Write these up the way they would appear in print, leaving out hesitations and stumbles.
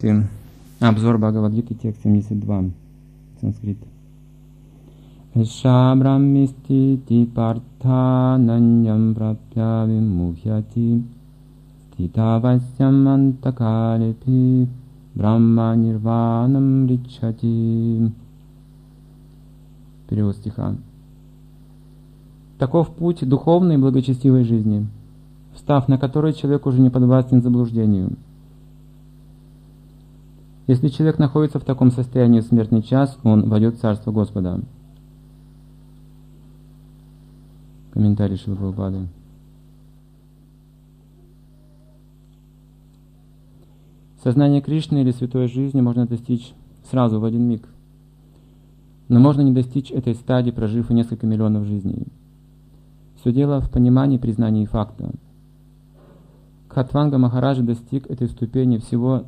тексты. Обзор Бхагавад-гиты, текст 72, санскрит. Шабрамисти ти парта наньям прапья вимухьяти ститавасям антакалепи брахма нирванам ричати. Перевод стиха. Таков путь духовной благочестивой жизни, встав на который человек уже не подвластен заблуждению. Если человек находится в таком состоянии в смертный час, он войдет в Царство Господа. Комментарий Шрилы Прабхупады. Сознание Кришны или святой жизни можно достичь сразу, в один миг. Но можно не достичь этой стадии, прожив и несколько миллионов жизней. Все дело в понимании, признании факта. Кхатванга Махараджа достиг этой ступени всего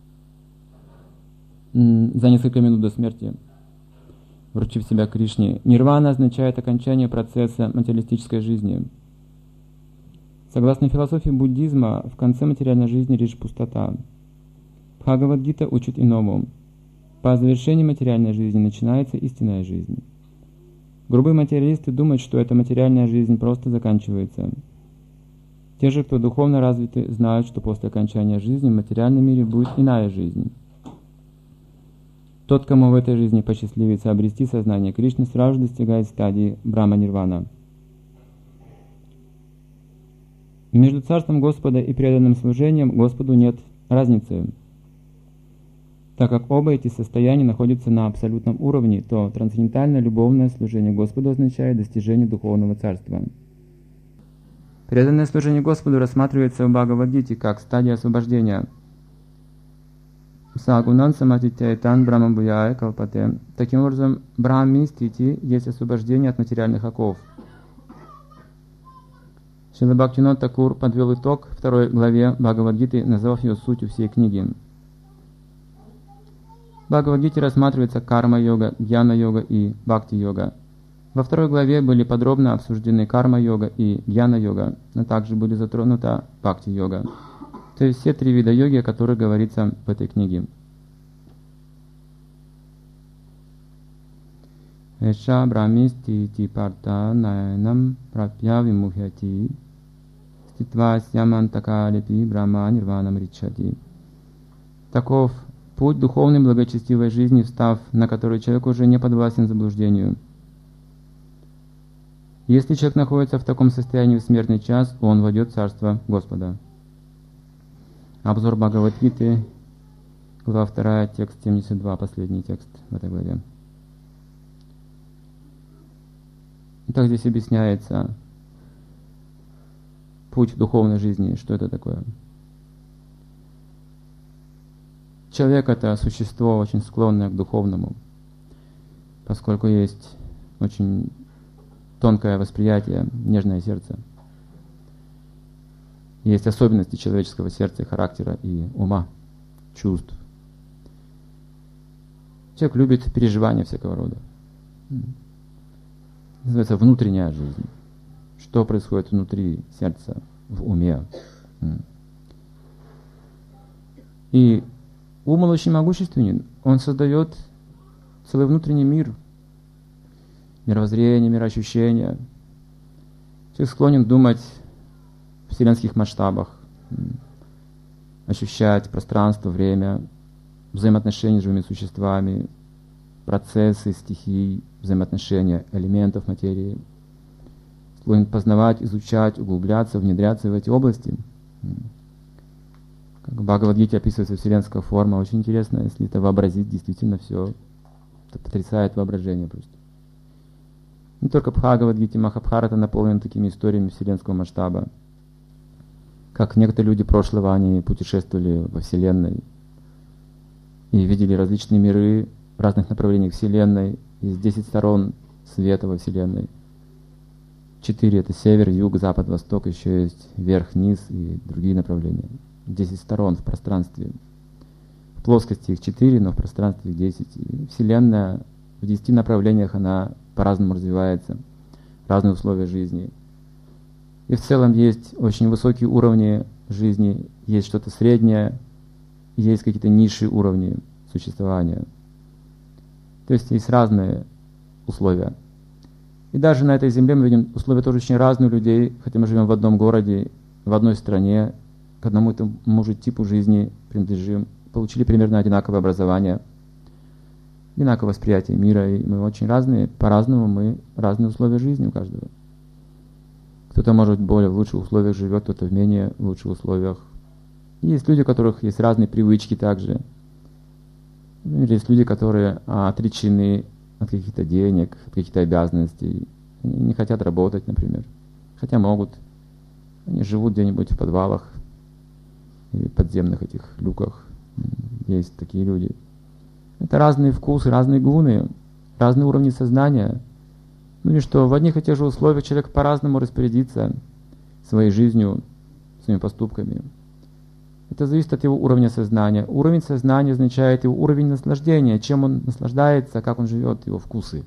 за несколько минут до смерти, вручив себя Кришне. Нирвана означает окончание процесса материалистической жизни. Согласно философии буддизма, в конце материальной жизни лишь пустота. Бхагавад-гита учит иному. По завершении материальной жизни начинается истинная жизнь. Грубые материалисты думают, что эта материальная жизнь просто заканчивается. Те же, кто духовно развиты, знают, что после окончания жизни в материальном мире будет иная жизнь. Тот, кому в этой жизни посчастливится обрести сознание Кришны, сразу же достигает стадии Брахма-нирвана. Между Царством Господа и преданным служением Господу нет разницы. Так как оба эти состояния находятся на абсолютном уровне, то трансцендентальное любовное служение Господу означает достижение духовного царства. Преданное служение Господу рассматривается в Бхагавад-гите как стадия освобождения. Сагунан саматитяйтан брамабуяя калпате. Таким образом, брахми-стити есть освобождение от материальных оков. Шрила Бхактивинода Такур подвел итог второй главе Бхагавад-гиты, назвав ее сутью всей книги. В Бхагавад-гите рассматривается карма-йога, гьяна-йога и бхакти-йога. Во второй главе были подробно обсуждены карма-йога и гьяна-йога, но также были затронута бхакти-йога. То есть все три вида йоги, о которых говорится в этой книге. Эша брамисти ти парта найнам прапья вимухьяти ститва сямантакалепи брахма нирванам ричати. Таков путь духовной благочестивой жизни, встав на который человек уже не подвластен заблуждению. Если человек находится в таком состоянии в смертный час, он войдет в Царство Господа. Обзор Бхагавад-гиты, глава 2, текст 72, последний текст в этой главе. Итак, здесь объясняется путь духовной жизни, что это такое. Человек — это существо очень склонное к духовному, поскольку есть очень тонкое восприятие, нежное сердце. Есть особенности человеческого сердца, характера и ума, чувств. Человек любит переживания всякого рода. Называется внутренняя жизнь. Что происходит внутри сердца, в уме. И ум очень могущественен. Он создает целый внутренний мир. Мировоззрение, мироощущение. Человек склонен думать в вселенских масштабах, ощущать пространство, время, взаимоотношения с живыми существами, процессы, стихий, взаимоотношения элементов материи. Склонен познавать, изучать, углубляться, внедряться в эти области. Как в Бхагавад-гите описывается вселенская форма, очень интересно, если это вообразить, действительно все это потрясает воображение просто. Не только Бхагавад-гите, Махабхарата наполнен такими историями вселенского масштаба. Как некоторые люди прошлого, они путешествовали во Вселенной и видели различные миры в разных направлениях Вселенной. Есть 10 сторон света во Вселенной. 4 — это север, юг, запад, восток, еще есть вверх, низ и другие направления. 10 сторон в пространстве. В плоскости их 4, но в пространстве их 10. И Вселенная в 10 направлениях, она по-разному развивается, разные условия жизни. И в целом есть очень высокие уровни жизни, есть что-то среднее, есть какие-то низшие уровни существования. То есть есть разные условия. И даже на этой земле мы видим условия тоже очень разные у людей, хотя мы живем в одном городе, в одной стране, к одному и тому же типу жизни принадлежим, получили примерно одинаковое образование, одинаковое восприятие мира, и мы очень разные, по-разному мы разные условия жизни у каждого. Кто-то, может, более в лучших условиях живет, кто-то в менее лучших условиях. И есть люди, у которых есть разные привычки также. Есть люди, которые отречены от каких-то денег, от каких-то обязанностей. Они не хотят работать, например. Хотя могут. Они живут где-нибудь в подвалах или подземных этих люках. Есть такие люди. Это разные вкусы, разные гуны, разные уровни сознания. Ну и что в одних и тех же условиях человек по-разному распорядится своей жизнью, своими поступками. Это зависит от его уровня сознания. Уровень сознания означает его уровень наслаждения, чем он наслаждается, как он живет, его вкусы.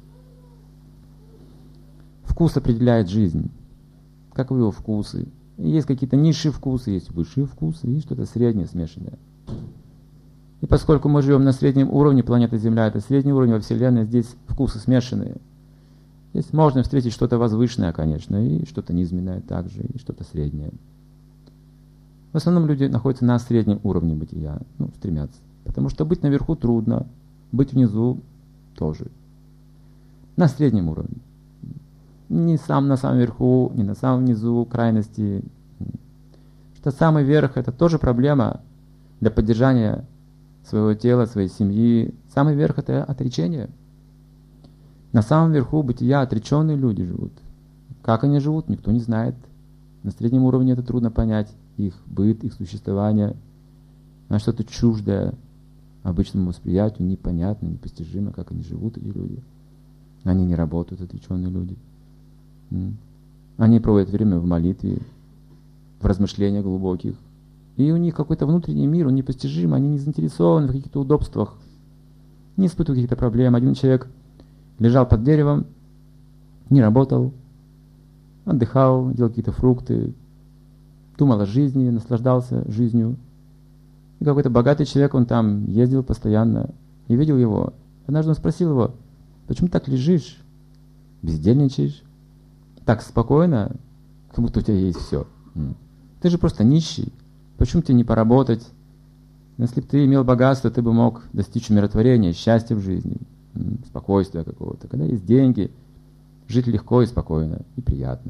Вкус определяет жизнь. Как его вкусы. И есть какие-то низшие вкусы, есть высшие вкусы, и что-то среднее, смешанное. И поскольку мы живем на среднем уровне, планета Земля — это средний уровень во Вселенной, здесь вкусы смешанные. Здесь можно встретить что-то возвышенное, конечно, и что-то низменное также, и что-то среднее. В основном люди находятся на среднем уровне бытия, стремятся. Потому что быть наверху трудно, быть внизу тоже. На среднем уровне. Не на самом верху, не на самом низу, крайности. Что самый верх — это тоже проблема для поддержания своего тела, своей семьи. Самый верх — это отречение. На самом верху бытия отреченные люди живут. Как они живут, никто не знает. На среднем уровне это трудно понять. Их быт, их существование. Что-то чуждое обычному восприятию, непонятно, непостижимо, как они живут, эти люди. Они не работают, отреченные люди. Они проводят время в молитве, в размышлениях глубоких. И у них какой-то внутренний мир, он непостижим, они не заинтересованы в каких-то удобствах, не испытывают каких-то проблем. Один человек лежал под деревом, не работал, отдыхал, делал какие-то фрукты, думал о жизни, наслаждался жизнью. И какой-то богатый человек, он там ездил постоянно и видел его. Однажды он спросил его: почему так лежишь, бездельничаешь, так спокойно, как будто у тебя есть все. Ты же просто нищий. Почему тебе не поработать? Если бы ты имел богатство, ты бы мог достичь умиротворения, счастья в жизни, спокойствия какого-то. Когда есть деньги, жить легко и спокойно, и приятно.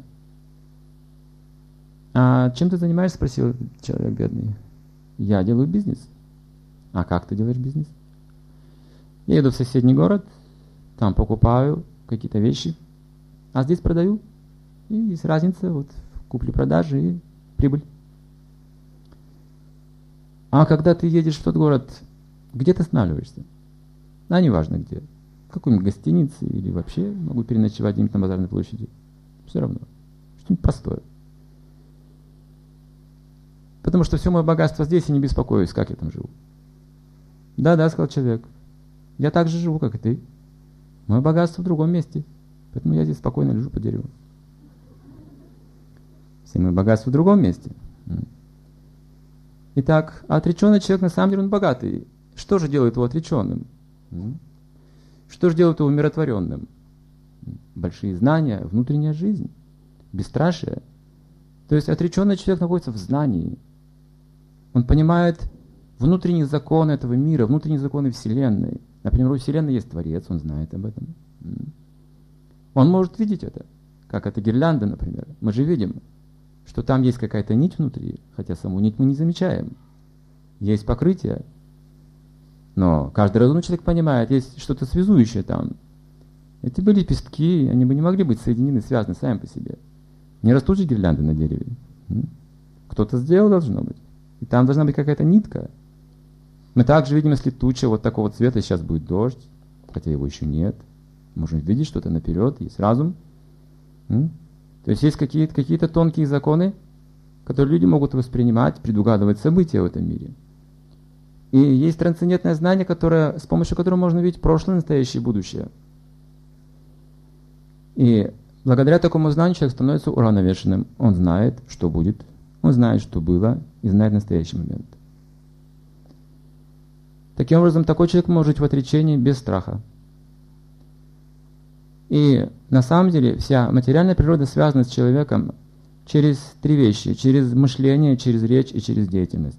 А чем ты занимаешься? Спросил человек бедный. Я делаю бизнес. А как ты делаешь бизнес? Я еду в соседний город, там покупаю какие-то вещи, а здесь продаю. И есть разница, купли-продажи и прибыль. А когда ты едешь в тот город, где ты останавливаешься? Неважно где. В какой-нибудь гостинице или вообще могу переночевать где-нибудь на базарной площади. Все равно. Что-нибудь простое. Потому что все мое богатство здесь, и не беспокоюсь, как я там живу. Да, сказал человек. Я так же живу, как и ты. Мое богатство в другом месте. Поэтому я здесь спокойно лежу под деревом. Все мое богатство в другом месте. Итак, отреченный человек, на самом деле, он богатый. Что же делает его отреченным? Что же делает его умиротворенным? Большие знания, внутренняя жизнь, бесстрашие. То есть отреченный человек находится в знании. Он понимает внутренние законы этого мира, внутренние законы Вселенной. Например, у Вселенной есть Творец, он знает об этом. Он может видеть это, как эта гирлянда, например. Мы же видим, что там есть какая-то нить внутри, хотя саму нить мы не замечаем. Есть покрытие, но каждый разумный человек понимает, есть что-то связующее там. Эти бы лепестки, они бы не могли быть соединены, связаны сами по себе. Не растут же гирлянды на дереве. Кто-то сделал, должно быть. И там должна быть какая-то нитка. Мы также видим, если туча вот такого цвета, сейчас будет дождь, хотя его еще нет. Можем видеть что-то наперед, есть разум. То есть есть какие-то тонкие законы, которые люди могут воспринимать, предугадывать события в этом мире. И есть трансцендентное знание, с помощью которого можно видеть прошлое, настоящее и будущее. И благодаря такому знанию человек становится уравновешенным. Он знает, что будет, он знает, что было, и знает настоящий момент. Таким образом, такой человек может жить в отречении без страха. И на самом деле вся материальная природа связана с человеком через три вещи. Через мышление, через речь и через деятельность.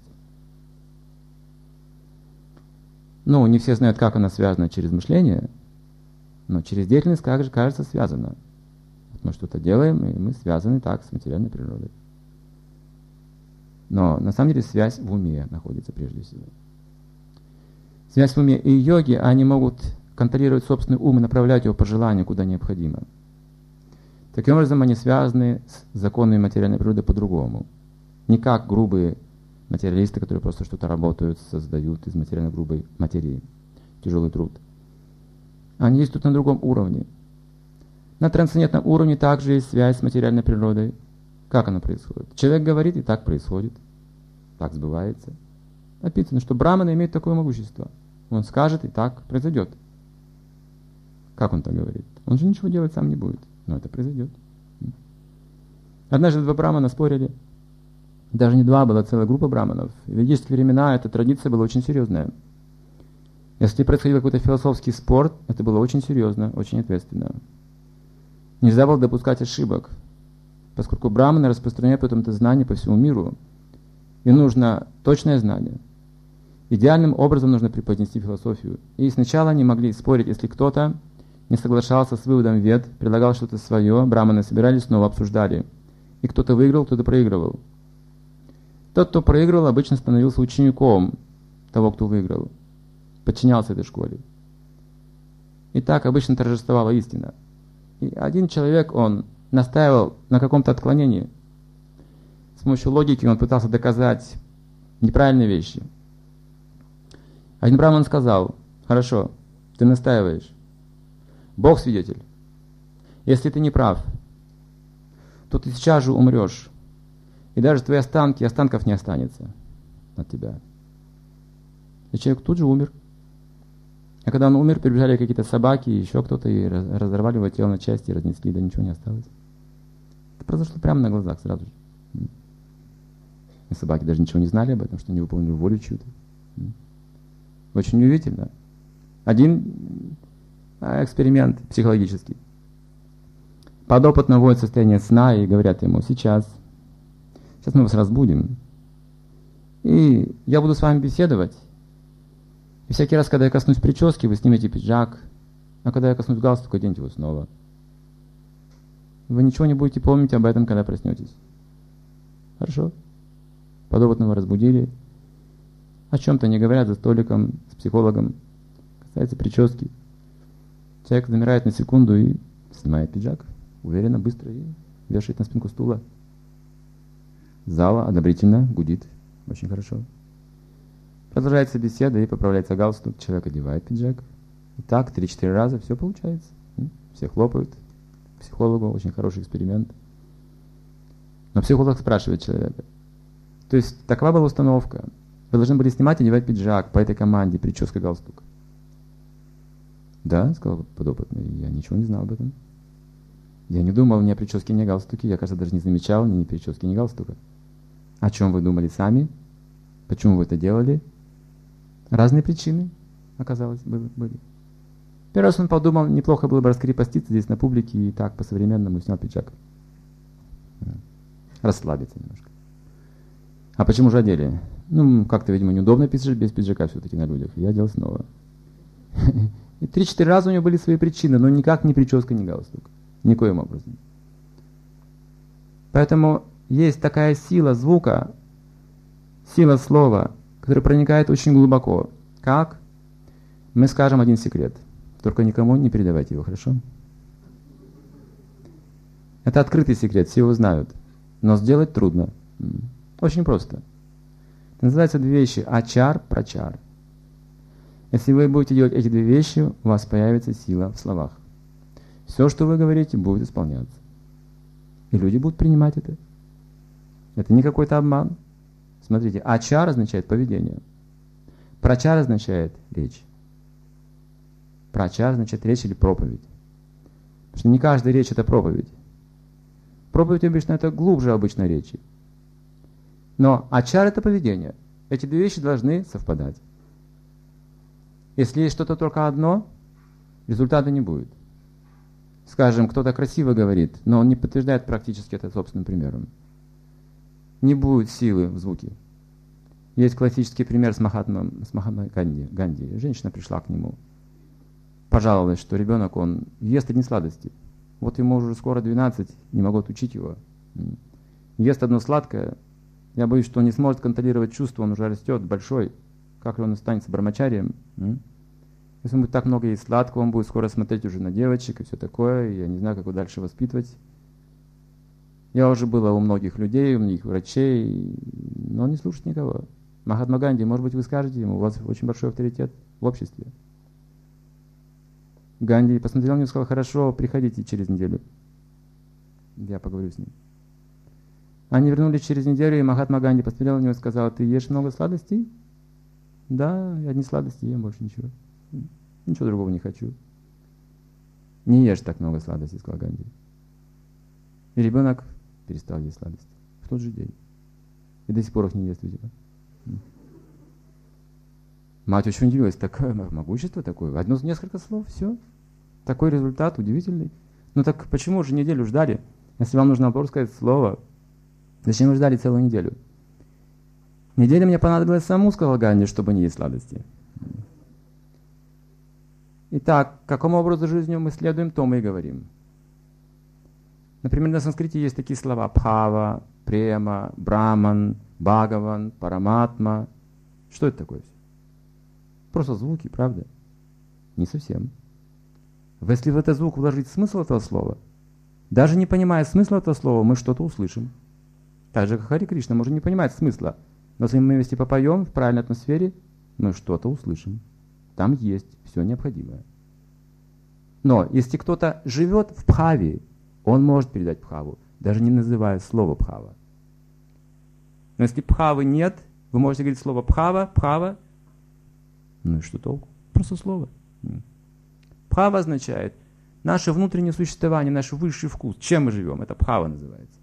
Ну, не все знают, как она связана через мышление, но через деятельность, как же, кажется, связана. Мы что-то делаем, и мы связаны так с материальной природой. Но на самом деле связь в уме находится прежде всего. Связь в уме. И йоги, они могут контролировать собственный ум и направлять его по желанию, куда необходимо. Таким образом, они связаны с законами материальной природы по-другому. Не как грубые материалисты, которые просто что-то работают, создают из материально грубой материи. Тяжелый труд. Они есть тут на другом уровне. На трансцендентном уровне также есть связь с материальной природой. Как она происходит? Человек говорит, и так происходит. Так сбывается. Написано, что браманы имеют такое могущество. Он скажет, и так произойдет. Как он так говорит? Он же ничего делать сам не будет. Но это произойдет. Однажды два брамана спорили. Даже не два, была целая группа браманов. В ведические времена эта традиция была очень серьезная. Если происходил какой-то философский спор, это было очень серьезно, очень ответственно. Нельзя было допускать ошибок, поскольку браманы распространяют потом это знание по всему миру. И нужно точное знание. Идеальным образом нужно преподнести философию. И сначала они могли спорить, если кто-то не соглашался с выводом вед, предлагал что-то свое, браманы собирались, снова обсуждали. И кто-то выиграл, кто-то проигрывал. Тот, кто проигрывал, обычно становился учеником того, кто выиграл. Подчинялся этой школе. И так обычно торжествовала истина. И один человек, он настаивал на каком-то отклонении. С помощью логики он пытался доказать неправильные вещи. Один браман сказал: хорошо, ты настаиваешь. Бог свидетель. Если ты не прав, то ты сейчас же умрешь. И даже твои останки, останков не останется от тебя. И человек тут же умер. А когда он умер, прибежали какие-то собаки, еще кто-то, и разорвали его тело на части, и разнесли, да ничего не осталось. Это произошло прямо на глазах сразу же. И собаки даже ничего не знали об этом, что не выполнили волю чью-то. Очень удивительно. Один эксперимент психологический. Подопытно вводят в состояние сна и говорят ему: сейчас мы вас разбудим, и я буду с вами беседовать. И всякий раз, когда я коснусь прически, вы снимете пиджак, а когда я коснусь галстука, оденьте его снова. Вы ничего не будете помнить об этом, когда проснетесь. Хорошо? Подопытного разбудили. О чем-то не говорят за столиком с психологом. Касается прически. Человек замирает на секунду и снимает пиджак. Уверенно, быстро, и вешает на спинку стула. Зала одобрительно гудит. Очень хорошо. Продолжается беседа, и поправляется галстук. Человек одевает пиджак. И так 3-4 раза все получается. Все хлопают. Психологу очень хороший эксперимент. Но психолог спрашивает человека. То есть такова была установка. Вы должны были снимать и одевать пиджак по этой команде, прическа, галстук. Да, сказал подопытный, я ничего не знал об этом. Я не думал ни о прическе, ни о галстуке. Я, кажется, даже не замечал ни прически, ни галстука. О чем вы думали сами? Почему вы это делали? Разные причины, оказалось, были. Первый раз он подумал, неплохо было бы раскрепоститься здесь на публике и так по-современному снял пиджак. Расслабиться немножко. А почему же одели? Ну, как-то, видимо, неудобно писать без пиджака все-таки на людях. Я одел снова. И 3-4 раза у него были свои причины, но никак не прическа, ни галстук. Никоим образом. Поэтому есть такая сила звука, сила слова, которая проникает очень глубоко. Как? Мы скажем один секрет. Только никому не передавайте его, хорошо? Это открытый секрет, все его знают. Но сделать трудно. Очень просто. Это называется две вещи: ачар, прачар. Если вы будете делать эти две вещи, у вас появится сила в словах. Все, что вы говорите, будет исполняться. И люди будут принимать это. Это не какой-то обман. Смотрите, ачар означает поведение. Прачар означает речь. Прачар означает речь или проповедь. Потому что не каждая речь — это проповедь. Проповедь обычно — это глубже обычной речи. Но ачар — это поведение. Эти две вещи должны совпадать. Если есть что-то только одно, результата не будет. Скажем, кто-то красиво говорит, но он не подтверждает практически это собственным примером. Не будет силы в звуке. Есть классический пример с Махатмой Ганди. Женщина пришла к нему, пожаловалась, что ребенок, он ест одни сладости. Вот ему уже скоро 12, не могу отучить его. Ест одно сладкое. Я боюсь, что он не сможет контролировать чувства, он уже растет большой. Как ли он останется брамачарием? Если он будет так много есть сладкого, он будет скоро смотреть уже на девочек и все такое. И я не знаю, как его дальше воспитывать. Я уже была у многих людей, у многих врачей, но он не слушает никого. Махатма Ганди, может быть, вы скажете ему, у вас очень большой авторитет в обществе. Ганди посмотрел на него и сказал, хорошо, приходите через неделю. Я поговорю с ним. Они вернулись через неделю, и Махатма Ганди посмотрел на него и сказал, ты ешь много сладостей? Да, я одни сладости ем, больше ничего. Ничего другого не хочу. Не ешь так много сладостей, сказал Ганди. И ребенок перестал есть сладости в тот же день. И до сих пор их не ест, видимо. Мать очень удивилась, такое могущество такое. Одно, несколько слов, все. Такой результат удивительный. Ну так почему же неделю ждали? Если вам нужно было сказать слово, зачем вы ждали целую неделю? Неделя мне понадобилась саму, сказал Ганди, чтобы не есть сладости. Итак, к какому образу жизни мы следуем, то мы и говорим. Например, на санскрите есть такие слова бхава, према, браман, бхагаван, параматма. Что это такое? Просто звуки, правда? Не совсем. Если в этот звук вложить смысл этого слова, даже не понимая смысла этого слова, мы что-то услышим. Так же, как Хари Кришна может не понимать смысла, но если мы вместе попоем в правильной атмосфере, мы что-то услышим. Там есть все необходимое. Но если кто-то живет в бхаве, он может передать бхаву, даже не называя слово бхава. Но если бхавы нет, вы можете говорить слово бхава, бхава. Ну и что толку? Просто слово. Бхава означает наше внутреннее существование, наш высший вкус. Чем мы живем? Это бхава называется.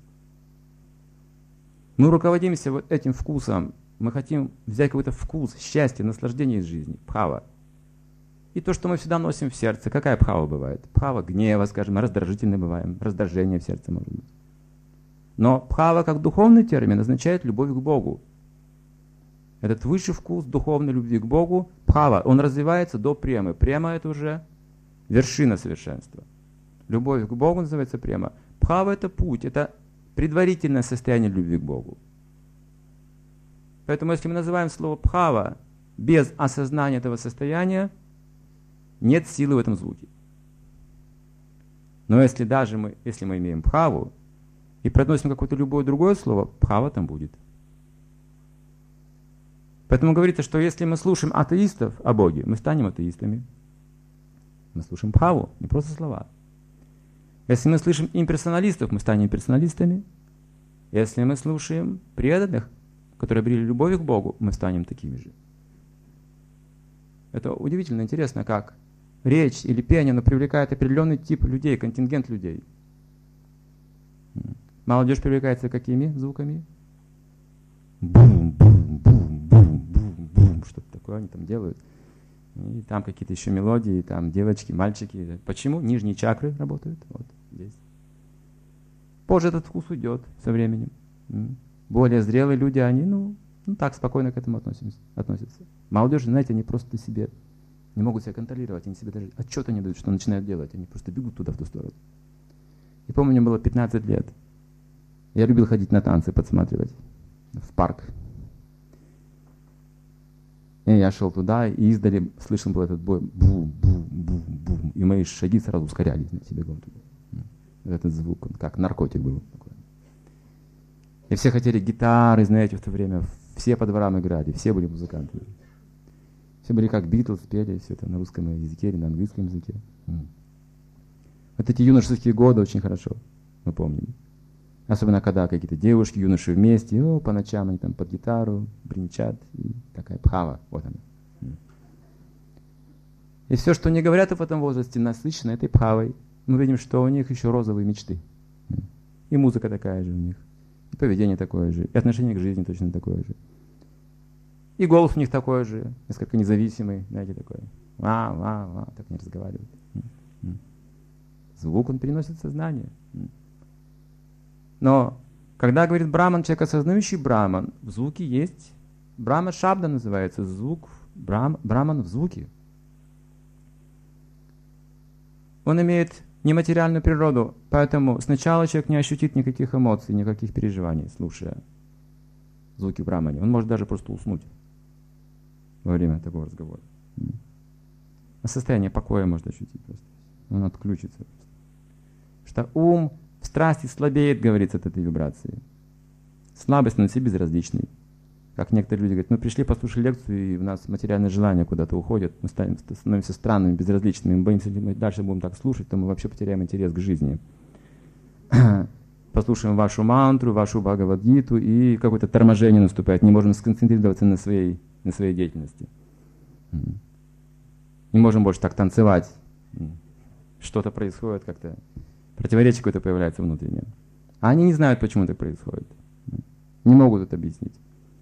Мы руководимся вот этим вкусом. Мы хотим взять какой-то вкус, счастье, наслаждение из жизни. Бхава. И то, что мы всегда носим в сердце. Какая бхава бывает? Бхава гнева, скажем, раздражительны бываем. Раздражение в сердце может быть. Но бхава, как духовный термин, означает любовь к Богу. Этот высший вкус духовной любви к Богу, бхава, он развивается до премы. Према – это уже вершина совершенства. Любовь к Богу называется према. Бхава – это путь, это предварительное состояние любви к Богу. Поэтому, если мы называем слово бхава без осознания этого состояния, нет силы в этом звуке. Но если мы имеем бхаву и произносим какое-то любое другое слово, бхава там будет. Поэтому говорится, что если мы слушаем атеистов о Боге, мы станем атеистами. Мы слушаем бхаву, не просто слова. Если мы слышим имперсоналистов, мы станем имперсоналистами. Если мы слушаем преданных, которые обрели любовь к Богу, мы станем такими же. Это удивительно интересно, как речь или пение, оно привлекает определенный тип людей, контингент людей. Молодежь привлекается какими звуками? Бум-бум-бум-бум-бум. Что-то такое они там делают. И там какие-то еще мелодии, там девочки, мальчики. Почему? Нижние чакры работают. Вот здесь. Позже этот вкус уйдет со временем. Более зрелые люди, они, так спокойно к этому относятся. Молодежь, знаете, они просто себе не могут себя контролировать, они себе даже отчета не дают, что начинают делать. Они просто бегут туда, в ту сторону. И помню, мне было 15 лет. Я любил ходить на танцы, подсматривать в парк. И я шел туда, и издали слышен был этот бой. Бум-бум-бум-бум. И мои шаги сразу ускорялись, знаете, бегом туда. Этот звук, он как наркотик был. И все хотели гитары, знаете, в то время. Все по дворам играли, все были музыканты. Все были как Битлз, пели все это на русском языке или на английском языке. Вот эти юношеские годы очень хорошо мы помним. Особенно, когда какие-то девушки, юноши вместе, по ночам они там под гитару бренчат, и такая бхава, вот она. И все, что они говорят в этом возрасте, насыщено этой бхавой. Мы видим, что у них еще розовые мечты. И музыка такая же у них, и поведение такое же, и отношение к жизни точно такое же. И голос у них такой же, несколько независимый, знаете, такой. так не разговаривают. Звук, он переносит сознание. Но когда говорит браман, человек осознающий браман, в звуке есть, брама шабда называется, звук, браман в звуке. Он имеет нематериальную природу, поэтому сначала человек не ощутит никаких эмоций, никаких переживаний, слушая звуки брамани. Он может даже просто уснуть во время такого разговора. А состояние покоя может ощутить просто. Он отключится просто. Что ум в страсти слабеет, говорится, от этой вибрации. Слабость становится безразличной. Как некоторые люди говорят, мы пришли, послушали лекцию, и у нас материальные желания куда-то уходят, мы становимся странными, безразличными, мы боимся, если мы дальше будем так слушать, то мы вообще потеряем интерес к жизни. Послушаем вашу мантру, вашу Бхагавад-гиту, и какое-то торможение наступает, не можем сконцентрироваться на своей деятельности. Не можем больше так танцевать. Что-то происходит как-то, противоречие какое-то появляется внутреннее. А они не знают, почему так происходит. Не могут это объяснить.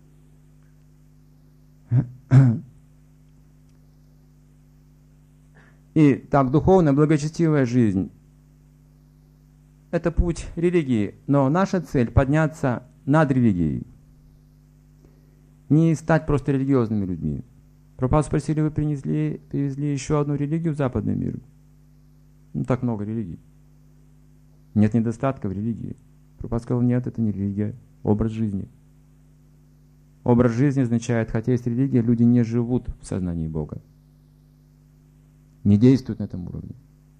И так, духовная, благочестивая жизнь – это путь религии, но наша цель – подняться над религией. Не стать просто религиозными людьми. Прабхупаду спросили, вы привезли еще одну религию в западный мир? Ну, так много религий. Нет недостатка в религии. Прабхупада сказал, нет, это не религия, образ жизни. Образ жизни означает, хотя есть религия, люди не живут в сознании Бога. Не действуют на этом уровне.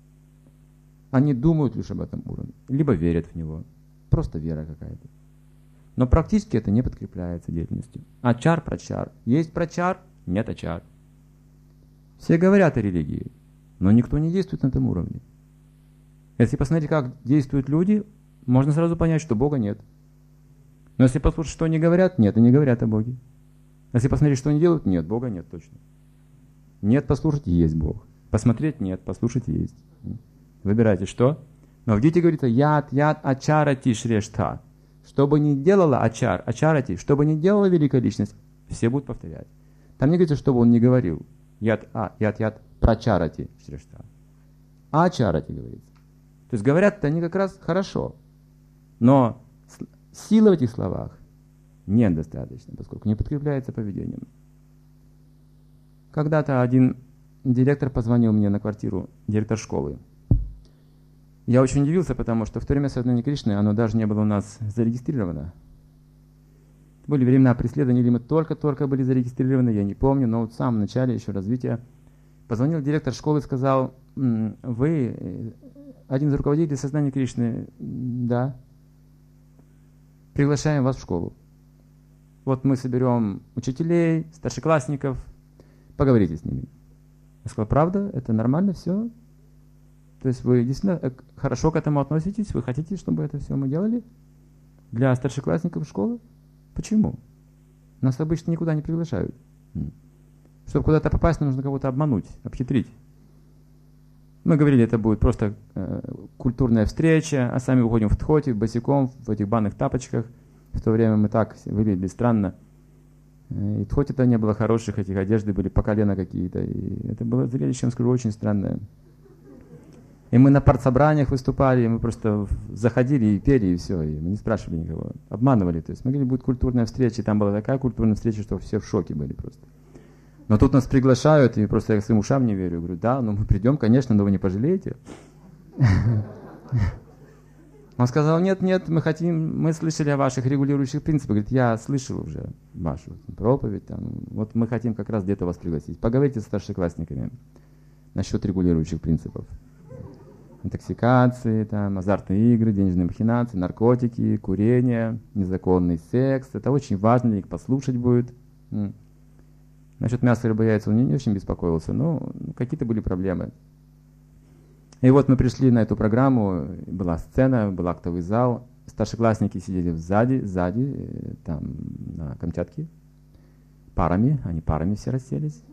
Они думают лишь об этом уровне, либо верят в него. Просто вера какая-то. Но практически это не подкрепляется деятельностью. Ачар, прачар. Есть прачар, нет ачар. Все говорят о религии, но никто не действует на этом уровне. Если посмотреть, как действуют люди, можно сразу понять, что Бога нет. Но если послушать, что они говорят, нет, они говорят о Боге. Если посмотреть, что они делают, нет, Бога нет точно. Нет, послушать, есть Бог. Посмотреть, нет, послушать, есть. Выбирайте, что? Но в Гите говорится, яд, ачарати шрештха. Что бы ни делала ачарати, что бы ни делала великая личность, все будут повторять. Там не говорится, чтобы он не говорил. Яд, прачарати шрештха. Ачарати говорится. То есть говорят-то они как раз хорошо. Но силы в этих словах нет достаточно, поскольку не подкрепляется поведением. Когда-то один директор позвонил мне на квартиру, директор школы. Я очень удивился, потому что в то время сознание Кришны, оно даже не было у нас зарегистрировано. Были времена преследования, или мы только-только были зарегистрированы, я не помню, но вот в самом начале еще развития. Позвонил директор школы и сказал, вы один из руководителей сознания Кришны? Да. Приглашаем вас в школу. Вот мы соберем учителей, старшеклассников, поговорите с ними. Я сказал, правда? Это нормально все? То есть вы действительно хорошо к этому относитесь? Вы хотите, чтобы это все мы делали? Для старшеклассников школы? Почему? Нас обычно никуда не приглашают. Чтобы куда-то попасть, нам нужно кого-то обмануть, обхитрить. Мы говорили, это будет просто культурная встреча, а сами выходим в тхоте, босиком, в этих банных тапочках. В то время мы так выглядели странно. И тхоте-то не было хороших, этих одежды были по колено какие-то. И это было зрелище, я скажу, очень странное. И мы на партсобраниях выступали, и мы просто заходили и пели, и все. И мы не спрашивали никого, обманывали. То есть мы говорили, будет культурная встреча, и там была такая культурная встреча, что все в шоке были просто. Но тут нас приглашают, и просто я своим ушам не верю. Я говорю, да, ну мы придем, конечно, но вы не пожалеете. Он сказал, нет, мы слышали о ваших регулирующих принципах. Говорит, я слышал уже вашу проповедь, вот мы хотим как раз где-то вас пригласить. Поговорите с старшеклассниками насчет регулирующих принципов. Интоксикации, азартные игры, денежные махинации, наркотики, курение, незаконный секс. Это очень важно, для них послушать будет. Насчет мяса, рыбы, яйца он не очень беспокоился, но какие-то были проблемы. И вот мы пришли на эту программу, была сцена, был актовый зал, старшеклассники сидели сзади, там на Камчатке, парами, они парами все расселись.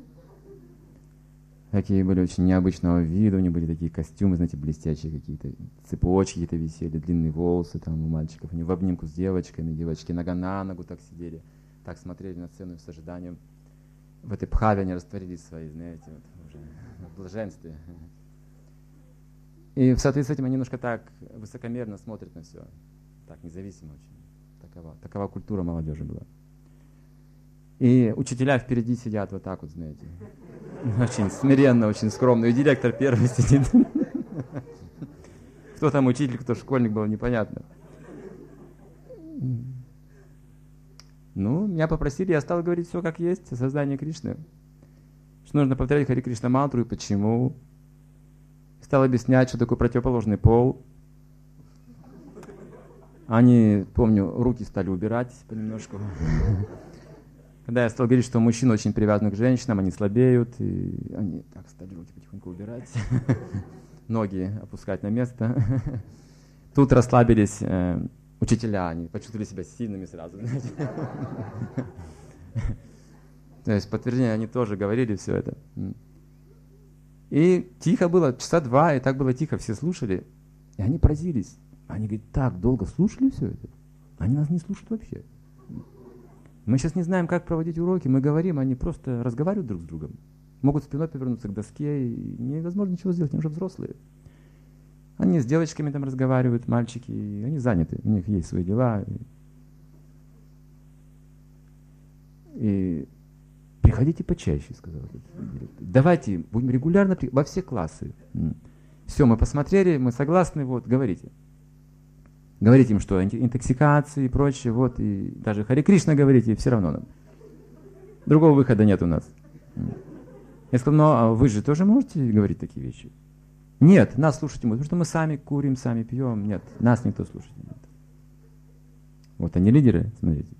Такие были очень необычного вида, у них были такие костюмы, знаете, блестящие какие-то, цепочки какие-то висели, длинные волосы там у мальчиков, они в обнимку с девочками, девочки нога на ногу так сидели, так смотрели на сцену с ожиданием. в этой бхаве они растворились свои, знаете, вот, уже в блаженстве. И в соответствии с этим они немножко так высокомерно смотрят на все. Так, независимо очень. Такова культура молодежи была. И учителя впереди сидят вот так вот, знаете. Очень смиренно, очень скромно. И директор первый сидит. Кто там учитель, кто школьник, было непонятно. Ну, меня попросили, я стал говорить все как есть о создании Кришны. Что нужно повторять Хари Кришна мантру и почему. Стал объяснять, что такое противоположный пол. Они, помню, руки стали убирать понемножку. Когда я стал говорить, что мужчины очень привязаны к женщинам, они слабеют, и они так стали руки потихоньку убирать, ноги опускать на место. Тут расслабились учителя, они почувствовали себя сильными сразу. То есть подтверждение, они тоже говорили все это. И тихо было, часа два, и так было тихо, все слушали. И они поразились. Они говорят, так долго слушали все это? Они нас не слушают вообще. Мы сейчас не знаем, как проводить уроки, мы говорим, они просто разговаривают друг с другом. Могут спиной повернуться к доске, и невозможно ничего сделать, они уже взрослые. Они с девочками там разговаривают, мальчики, и они заняты, у них есть свои дела. И приходите почаще, сказал директор. Давайте, будем регулярно, во все классы. Все, мы посмотрели, мы согласны, вот, говорите. Говорите им, что интоксикации и прочее, вот, и даже Хари Кришна говорите, все равно нам. Другого выхода нет у нас. Я сказал, ну, а вы же тоже можете говорить такие вещи? Нет, нас слушать не будут, потому что мы сами курим, сами пьем. Нет, нас никто слушать не будет. Вот они лидеры, смотрите.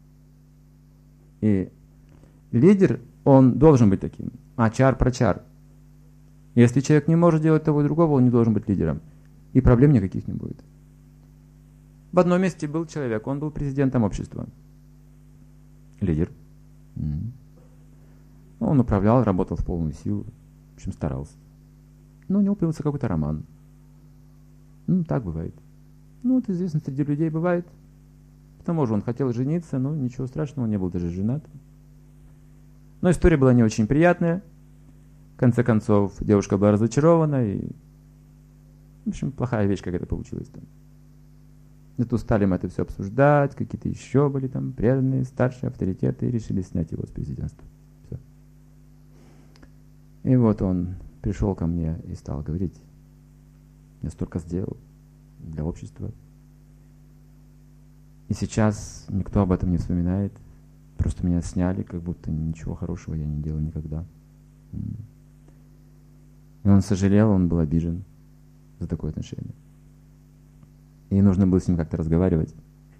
И лидер, он должен быть таким. Ачар-прачар. Если человек не может делать того и другого, он не должен быть лидером. И проблем никаких не будет. В одном месте был человек, он был президентом общества. Лидер. Он управлял, работал в полную силу. В общем, старался. Но у него появился какой-то роман. Ну, так бывает. Ну, это известно, среди людей бывает. К тому же он хотел жениться, но ничего страшного, он не был даже женат. Но история была не очень приятная. В конце концов, девушка была разочарована, и, в общем, плохая вещь какая-то получилась там. И тут стали мы это все обсуждать, какие-то еще были там преданные, старшие авторитеты, и решили снять его с президентства. Все. И вот он пришел ко мне и стал говорить, я столько сделал для общества. И сейчас никто об этом не вспоминает. Просто меня сняли, как будто ничего хорошего я не делал никогда. И он сожалел, он был обижен за такое отношение. И нужно было с ним как-то разговаривать.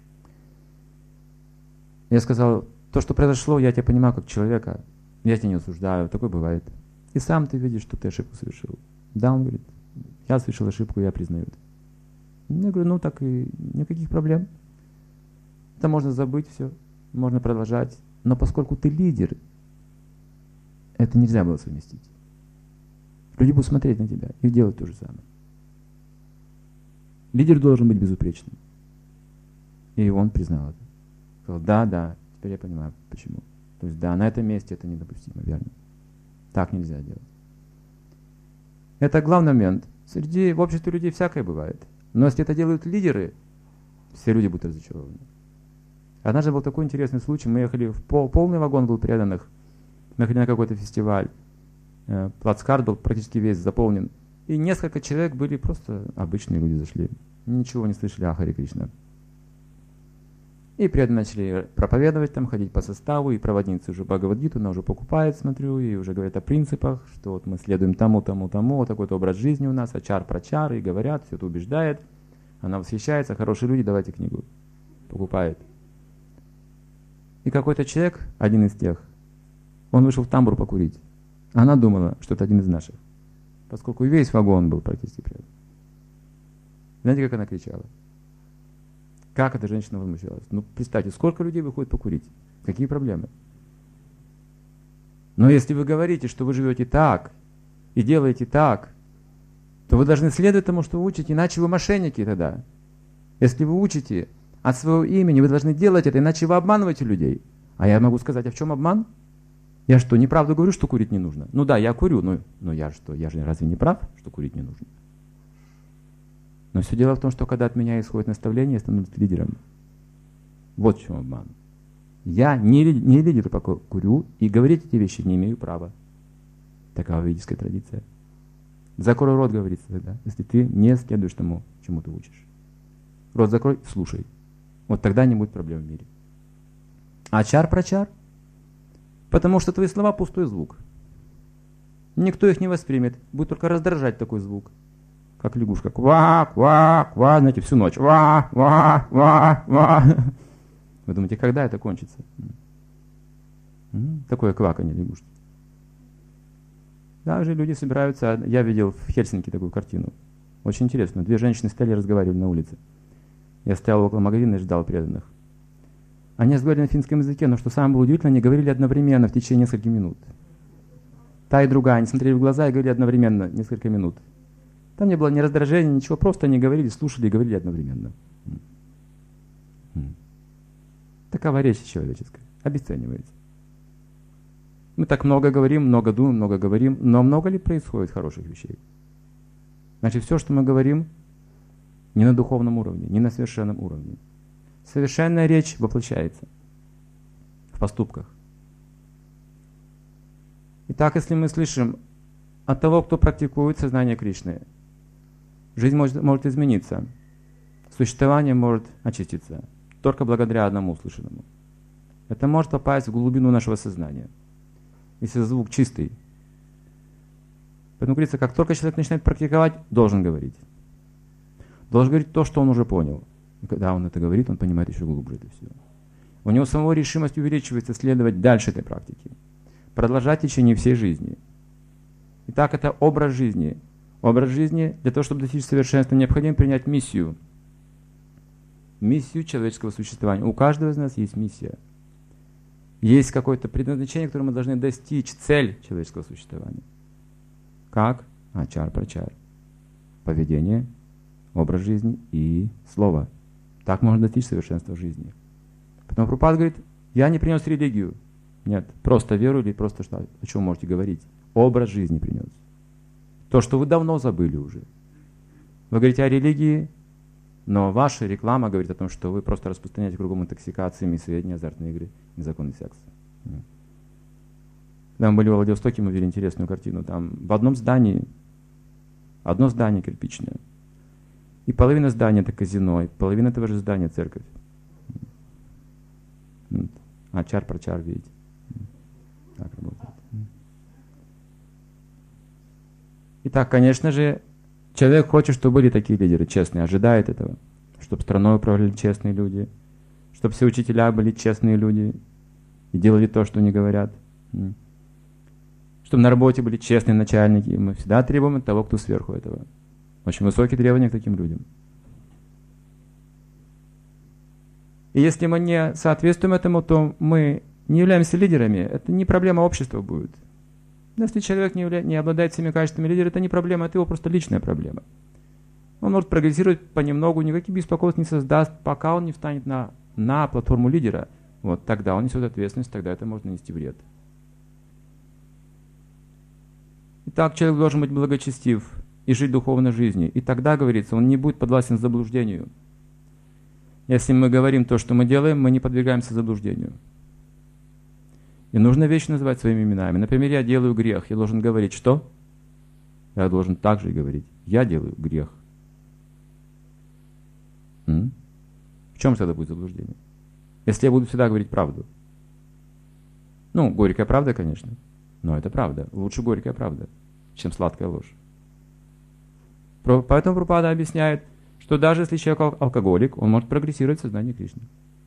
Я сказал, то, что произошло, я тебя понимаю как человека. Я тебя не осуждаю, такое бывает. И сам ты видишь, что ты ошибку совершил. Да, он говорит, я совершил ошибку, я признаю это. Я говорю, ну так и никаких проблем. Это можно забыть все, можно продолжать. Но поскольку ты лидер, это нельзя было совместить. Люди будут смотреть на тебя и делать то же самое. Лидер должен быть безупречным. И он признал это. Сказал, да, теперь я понимаю, почему. То есть, да, на этом месте это недопустимо, верно. Так нельзя делать. Это главный момент. В обществе людей всякое бывает. Но если это делают лидеры, все люди будут разочарованы. Однажды был такой интересный случай. Мы ехали полный вагон был преданных. Мы ехали на какой-то фестиваль. Плацкарт был практически весь заполнен. И несколько человек были просто обычные люди, зашли. Ничего не слышали о Хари Кришна. И преданные начали проповедовать там, ходить по составу. И проводница уже Бхагавад-гиту, она уже покупает, смотрю, и уже говорят о принципах, что вот мы следуем тому, вот такой-то образ жизни у нас, ачар-прачар, и говорят, все это убеждает. Она восхищается, хорошие люди, давайте книгу. Покупает. И какой-то человек, один из тех, он вышел в тамбур покурить. Она думала, что это один из наших. Поскольку весь вагон был практически предан. Знаете, как она кричала? Как эта женщина возмущалась? Ну, представьте, сколько людей выходит покурить? Какие проблемы? Но если вы говорите, что вы живете так и делаете так, то вы должны следовать тому, что вы учите, иначе вы мошенники тогда. Если вы учите от своего имени, вы должны делать это, иначе вы обманываете людей. А я могу сказать, а в чем обман? Я что, неправду говорю, что курить не нужно? Ну да, я курю, но я что, я же разве не прав, что курить не нужно? Но все дело в том, что когда от меня исходит наставление, я становлюсь лидером. Вот в чем обман. Я не лидер, пока курю, и говорить эти вещи не имею права. Такова ведическая традиция. Закрой рот, говорится тогда, если ты не следуешь тому, чему ты учишь. Рот закрой, слушай. Вот тогда не будет проблем в мире. Ачар-прачар. Потому что твои слова пустой звук. Никто их не воспримет. Будет только раздражать такой звук. Как лягушка. Ква, ква, ква. Знаете, всю ночь. Ва, ва, ва, ва. Вы думаете, когда это кончится? Такое кваканье лягушки. Также люди собираются. Я видел в Хельсинки такую картину. Очень интересно. Две женщины стояли и разговаривали на улице. Я стоял около магазина и ждал преданных. Они разговаривали на финском языке, но что самое было удивительно, они говорили одновременно в течение нескольких минут. Та и другая, они смотрели в глаза и говорили одновременно несколько минут. Там не было ни раздражения, ничего, просто они говорили, слушали и говорили одновременно. Такова речь человеческая, обесценивается. Мы так много говорим, много думаем, много говорим, но много ли происходит хороших вещей? Значит, все, что мы говорим, не на духовном уровне, не на совершенном уровне. Совершенная речь воплощается в поступках. Итак, если мы слышим от того, кто практикует сознание Кришны, жизнь может измениться, существование может очиститься только благодаря одному услышанному. Это может попасть в глубину нашего сознания, если звук чистый. Поэтому говорится, как только человек начинает практиковать, должен говорить. Должен говорить то, что он уже понял. И когда он это говорит, он понимает еще глубже это все. У него самого решимость увеличивается следовать дальше этой практике. Продолжать в течение всей жизни. Итак, это образ жизни. Образ жизни, для того, чтобы достичь совершенства, необходимо принять миссию. Миссию человеческого существования. У каждого из нас есть миссия. Есть какое-то предназначение, которое мы должны достичь, цель человеческого существования. Как? Ачар-прачар. Поведение, образ жизни и слово. Так можно достичь совершенства в жизни. Потом Прабхупада говорит, я не принес религию. Нет, просто веру или просто что, о чем можете говорить. Образ жизни принес. То, что вы давно забыли уже. Вы говорите о религии, но ваша реклама говорит о том, что вы просто распространяете кругом интоксикациями, сведения, азартные игры, незаконный секс. Когда мы были в Владивостоке, мы видели интересную картину. Там в одном здании, одно здание кирпичное, и половина здания это казино, и половина этого же здания церковь. Ачар-прачар, видите. Так работает. Итак, конечно же, человек хочет, чтобы были такие лидеры, честные, ожидает этого. Чтобы страной управляли честные люди, чтобы все учителя были честные люди и делали то, что они говорят. Чтобы на работе были честные начальники. Мы всегда требуем от того, кто сверху этого. Очень высокие требования к таким людям. И если мы не соответствуем этому, то мы не являемся лидерами. Это не проблема общества будет. Если человек не обладает всеми качествами лидера, это не проблема, это его просто личная проблема. Он может прогрессировать понемногу, никаких беспокойств не создаст, пока он не встанет на платформу лидера. Вот тогда он несет ответственность, тогда это может нанести вред. Итак, человек должен быть благочестив и жить духовной жизнью. И тогда, говорится, он не будет подвластен заблуждению. Если мы говорим то, что мы делаем, мы не подвергаемся заблуждению. И нужно вещи называть своими именами. Например, я делаю грех. Я должен говорить, что? Я должен также и говорить. Я делаю грех. В чем тогда будет заблуждение? Если я буду всегда говорить правду. Ну, горькая правда, конечно. Но это правда. Лучше горькая правда, чем сладкая ложь. Поэтому Прабхупада объясняет, что даже если человек алкоголик, он может прогрессировать в сознании Кришны.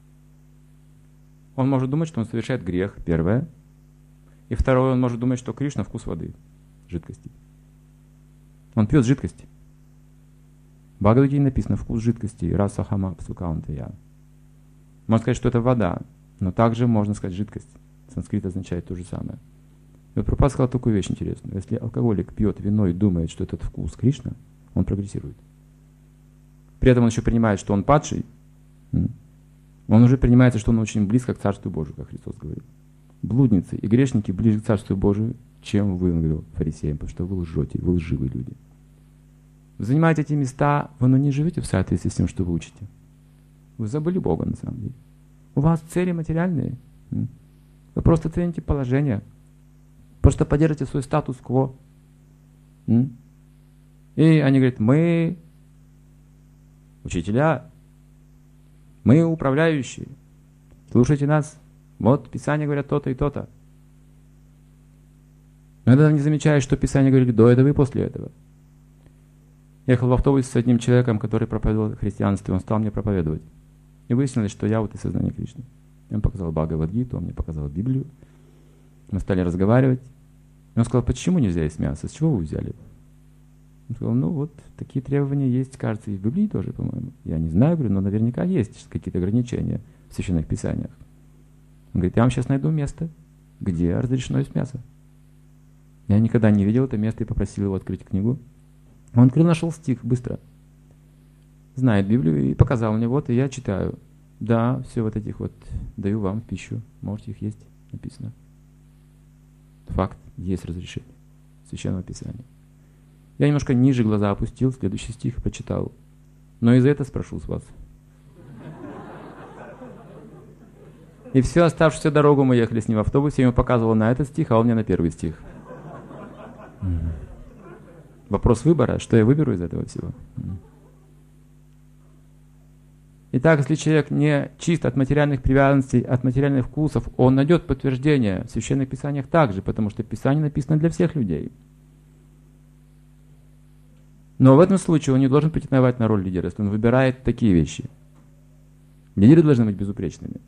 Он может думать, что он совершает грех, первое. И второе, он может думать, что Кришна — вкус воды, жидкости. Он пьет жидкости. В Бхагавад-гите написано «вкус жидкости», «расахама псукаунтая». Можно сказать, что это вода, но также можно сказать жидкость. Санскрит означает то же самое. И вот Прабхупада сказал такую вещь интересную. Если алкоголик пьет вино и думает, что этот вкус Кришна, он прогрессирует. При этом он еще принимает, что он падший. Он уже принимается, что он очень близко к Царству Божию, как Христос говорил. блудницы и грешники ближе к Царству Божию, чем вы, он говорил фарисеям, потому что вы лжете, вы лживые люди. Вы занимаете эти места, вы не живете в соответствии с тем, что вы учите. Вы забыли Бога на самом деле. У вас цели материальные. Вы просто цените положение. Просто поддержите свой статус-кво. И они говорят, мы учителя, мы управляющие. Слушайте нас. Вот Писание говорят то-то и то-то. Иногда не замечаешь, что Писание говорили до этого и после этого. Я ехал в автобусе с одним человеком, который проповедовал христианство, и он стал мне проповедовать. И выяснилось, что я вот из сознания Кришны. Я ему показал Бхагавад-гиту, он мне показал Библию. Мы стали разговаривать. И он сказал, почему нельзя есть мясо? С чего вы взяли? Он сказал, ну вот, такие требования есть, кажется, и в Библии тоже, по-моему. Я не знаю, говорю, но наверняка есть какие-то ограничения в священных писаниях. Он говорит, я вам сейчас найду место, где разрешено есть мясо. Я никогда не видел это место и попросил его открыть книгу. Он открыл, нашел стих быстро. Знает Библию и показал мне, вот, и я читаю. Да, все вот этих вот даю вам в пищу, можете их есть, написано. Факт, есть разрешение Священного Писания. Я немножко ниже глаза опустил, следующий стих прочитал. Но и за это спрошу с вас. И всю оставшуюся дорогу мы ехали с ним в автобусе, я ему показывал на этот стих, а он мне на первый стих. Вопрос выбора, что я выберу из этого всего. Итак, если человек не чист от материальных привязанностей, от материальных вкусов, он найдет подтверждение в Священных Писаниях также, потому что Писание написано для всех людей. Но в этом случае он не должен претендовать на роль лидера, если он выбирает такие вещи. Лидеры должны быть безупречными.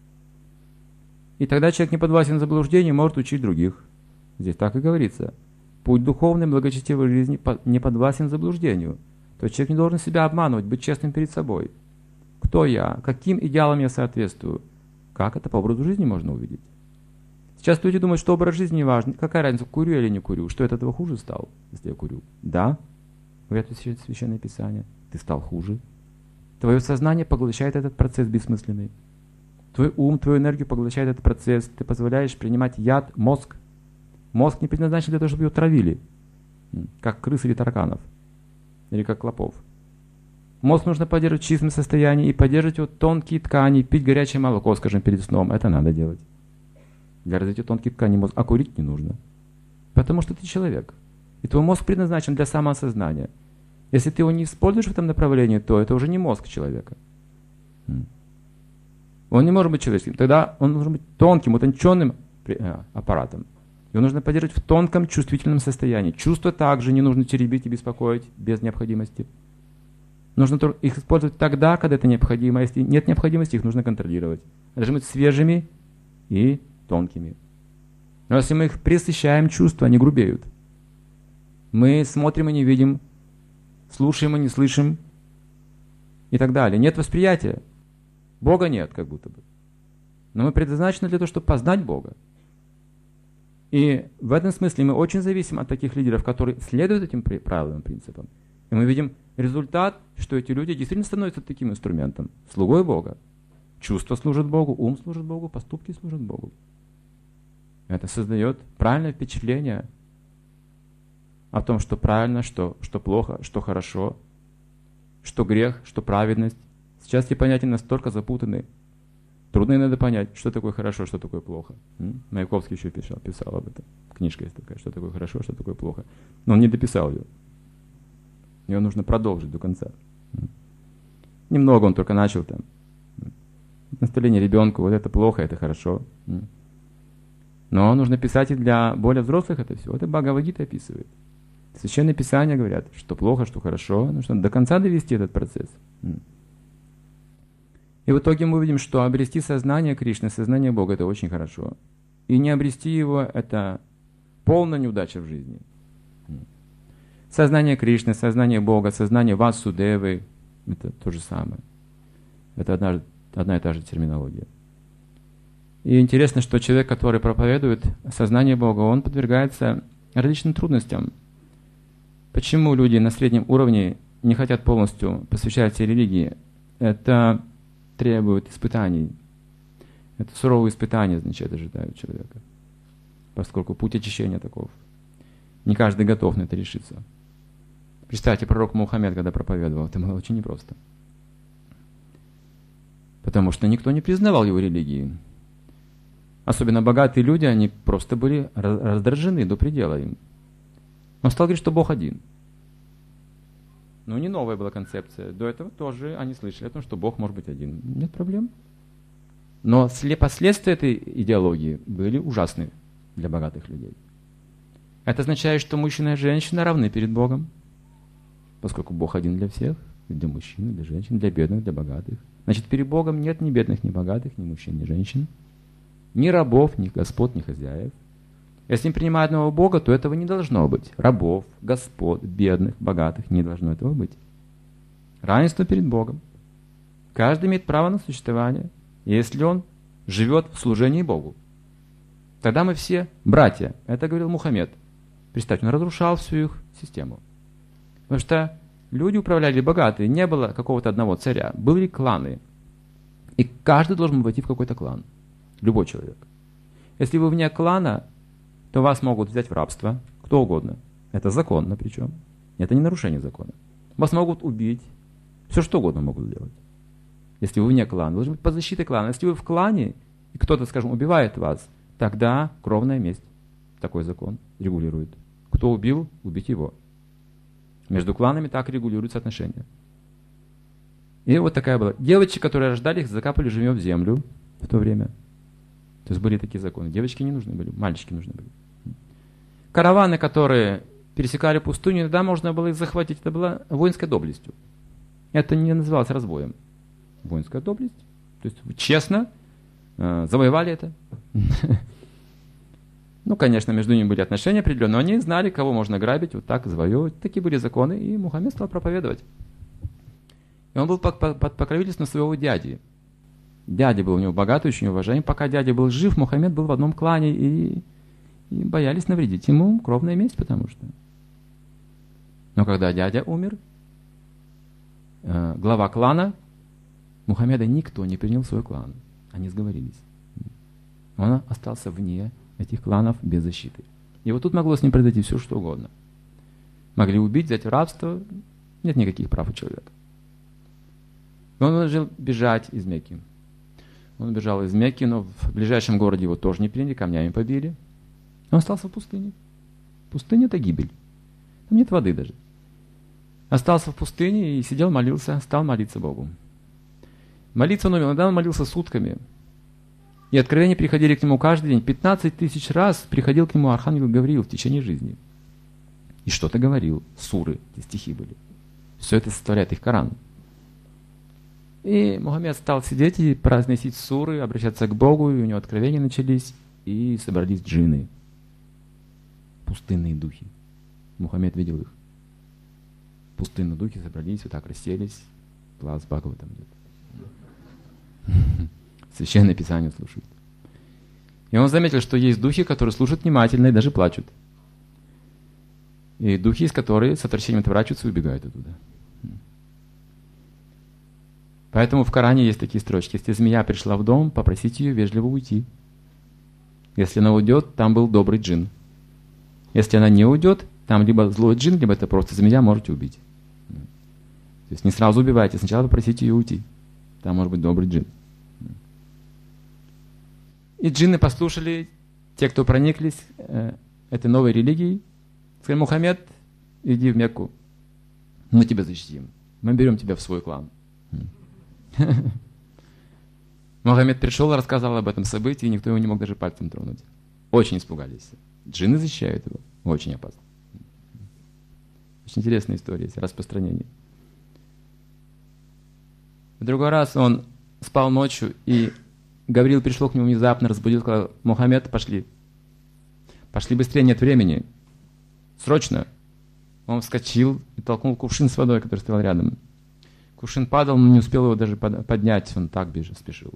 И тогда человек не подвластен заблуждению, может учить других. Здесь так и говорится. Путь духовной, благочестивой жизни не подвластен заблуждению. То есть человек не должен себя обманывать, быть честным перед собой. Кто я? Каким идеалам я соответствую? Как это по образу жизни можно увидеть? Сейчас люди думают, что образ жизни не важен. Какая разница, курю или не курю? Что от этого хуже стал, если я курю? Да, говорят Священное Писание, ты стал хуже. Твое сознание поглощает этот процесс бессмысленный. Твой ум, твою энергию поглощает этот процесс. Ты позволяешь принимать яд, мозг. Мозг не предназначен для того, чтобы его травили, как крыс или тараканов, или как клопов. Мозг нужно поддерживать в чистом состоянии и поддерживать его тонкие ткани, пить горячее молоко, скажем, перед сном. Это надо делать. Для развития тонких тканей мозга. А курить не нужно. Потому что ты человек. И твой мозг предназначен для самоосознания. Если ты его не используешь в этом направлении, то это уже не мозг человека. Он не может быть человеческим. Тогда он должен быть тонким, утонченным аппаратом. Его нужно поддерживать в тонком чувствительном состоянии. Чувства также не нужно теребить и беспокоить без необходимости. Нужно их использовать тогда, когда это необходимо. Если нет необходимости, их нужно контролировать. Они должны быть свежими и тонкими. Но если мы их пресыщаем, чувства, они грубеют. Мы смотрим и не видим, слушаем и не слышим и так далее. Нет восприятия. Бога нет, как будто бы. Но мы предназначены для того, чтобы познать Бога. И в этом смысле мы очень зависим от таких лидеров, которые следуют этим правилам, принципам. И мы видим результат, что эти люди действительно становятся таким инструментом, слугой Бога. Чувства служат Богу, ум служит Богу, поступки служат Богу. Это создает правильное впечатление о том, что правильно, что плохо, что хорошо, что грех, что праведность. Сейчас эти понятия настолько запутаны. Трудно иногда понять, что такое хорошо, что такое плохо. Маяковский еще писал об этом. Книжка есть такая, что такое хорошо, что такое плохо. Но он не дописал ее. Ее нужно продолжить до конца. Немного он только начал там. Наставление ребенку, вот это плохо, это хорошо. Но нужно писать и для более взрослых это все. Это Бхагавад-гита описывает. Священные Писания говорят, что плохо, что хорошо. Нужно до конца довести этот процесс. И в итоге мы видим, что обрести сознание Кришны, сознание Бога, это очень хорошо. И не обрести его, это полная неудача в жизни. Сознание Кришны, сознание Бога, сознание Васудевы, это то же самое. Это одна и та же терминология. И интересно, что человек, который проповедует сознание Бога, он подвергается различным трудностям. Почему люди на среднем уровне не хотят полностью посвящать себя религии? Это требует испытаний. Это суровые испытания, значит, ожидают человека. Поскольку путь очищения таков. Не каждый готов на это решиться. Представьте, пророк Мухаммед, когда проповедовал, это было очень непросто. Потому что никто не признавал его религии. Особенно богатые люди, они просто были раздражены до предела им. Он стал говорить, что Бог один. Но не новая была концепция. До этого тоже они слышали о том, что Бог может быть один. Нет проблем. Но последствия этой идеологии были ужасны для богатых людей. Это означает, что мужчина и женщина равны перед Богом, поскольку Бог один для всех, для мужчин, для женщин, для бедных, для богатых. Значит, перед Богом нет ни бедных, ни богатых, ни мужчин, ни женщин, ни рабов, ни господ, ни хозяев. Если не принимают одного Бога, то этого не должно быть. Рабов, господ, бедных, богатых, не должно этого быть. Равенство перед Богом. Каждый имеет право на существование, если он живет в служении Богу. Тогда мы все братья. Это говорил Мухаммед. Представьте, он разрушал всю их систему. Потому что люди управляли богатые, не было какого-то одного царя, были кланы. И каждый должен войти в какой-то клан. Любой человек. Если вы вне клана, то вас могут взять в рабство, кто угодно. Это законно причем. Это не нарушение закона. Вас могут убить. Все что угодно могут сделать. Если вы вне клана. Должны быть под защитой клана. Если вы в клане, и кто-то, скажем, убивает вас, тогда кровная месть. Такой закон регулирует. Кто убил, убить его. Между кланами так регулируются отношения. И вот такая была. Девочки, которые рождали, их закапывали живьем в землю в то время. То есть были такие законы. Девочки не нужны были, мальчики нужны были. Караваны, которые пересекали пустыню, иногда можно было их захватить. Это было воинской доблестью. Это не называлось разбоем. Воинская доблесть. То есть честно завоевали это. Ну, конечно, между ними были отношения определенные, но они знали, кого можно грабить, вот так завоевывать. Такие были законы, и Мухаммед стал проповедовать. И он был под покровительством своего дяди. Дядя был у него богатый, очень уважаемый. Пока дядя был жив, Мухаммед был в одном клане, и боялись навредить ему, кровная месть, потому что. Но когда дядя умер, глава клана Мухаммеда никто не принял в свой клан. Они сговорились. Он остался вне этих кланов без защиты. И вот тут могло с ним произойти все, что угодно. Могли убить, взять в рабство. Нет никаких прав у человека. Он решил бежать из Мекки. Он бежал из Мекки, но в ближайшем городе его тоже не приняли, камнями побили. Он остался в пустыне. Пустыня — это гибель. Там нет воды даже. Остался в пустыне и сидел, молился, стал молиться Богу. Молиться он умел. Иногда он молился сутками. И откровения приходили к нему каждый день. 15 тысяч раз приходил к нему архангел Гавриил в течение жизни. И что-то говорил. Суры, эти стихи были. Все это составляет их Коран. И Мухаммед стал сидеть и произносить суры, обращаться к Богу, и у него откровения начались, и собрались джинны. Пустынные духи. Мухаммед видел их. Пустынные духи собрались, вот так расселись. Глаз Бхагаватам идет. Священное Писание слушают. И он заметил, что есть духи, которые слушают внимательно и даже плачут. И духи, из которых с отвращением отворачиваются и убегают оттуда. Поэтому в Коране есть такие строчки. Если змея пришла в дом, попросите ее вежливо уйти. Если она уйдет, там был добрый джин. Если она не уйдет, там либо злой джин, либо это просто змея, можете убить. То есть не сразу убивайте, сначала попросите ее уйти. Там может быть добрый джин. И джинны послушали, те, кто прониклись этой новой религией, сказали: Мухаммед, иди в Мекку, мы тебя защитим, мы берем тебя в свой клан. Мухаммед пришел, рассказал об этом событии, и никто его не мог даже пальцем тронуть. Очень испугались. Джинны защищают его. Очень опасно. Очень интересная история, распространение. В другой раз он спал ночью, и Гавриил пришел к нему внезапно, разбудил, сказал: Мухаммед, пошли. Пошли быстрее, нет времени. Срочно. Он вскочил и толкнул кувшин с водой, который стоял рядом. Кувшин падал, но не успел его даже поднять, он так спешил.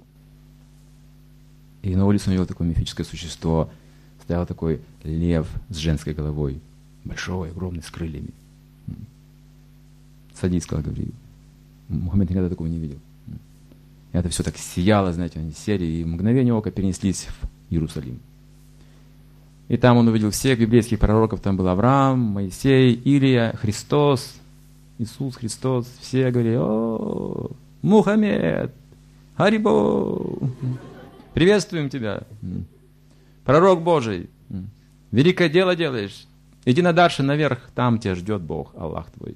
И на улице он увидел такое мифическое существо. Стоял такой лев с женской головой. Большой, огромный, с крыльями. Садись, сказал Гавриил. Мухаммед никогда такого не видел. И это все так сияло, знаете, они сели, и в мгновение ока перенеслись в Иерусалим. И там он увидел всех библейских пророков, там был Авраам, Моисей, Илия, Христос, Иисус Христос. Все говорили: о, Мухаммед, Харибо, приветствуем тебя, пророк Божий, великое дело делаешь, иди на дальше наверх, там тебя ждет Бог, Аллах твой.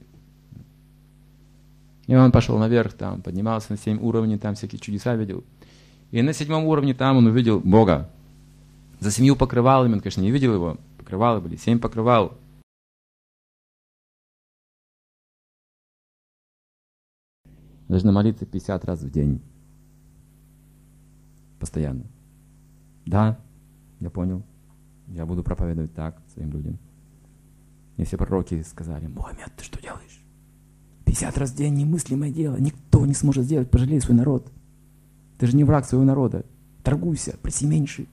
И он пошел наверх, там поднимался на 7 уровней, там всякие чудеса видел. И на 7 уровне там он увидел Бога. За 7 покрывалами, он, конечно, не видел его, покрывалы были, 7 покрывал. Должны молиться 50 раз в день. Постоянно. Да, я понял. Я буду проповедовать так своим людям. И все пророки сказали: Мухаммед, ты что делаешь? 50 раз в день немыслимое дело. Никто не сможет сделать. Пожалей свой народ. Ты же не враг своего народа. Торгуйся, проси меньше.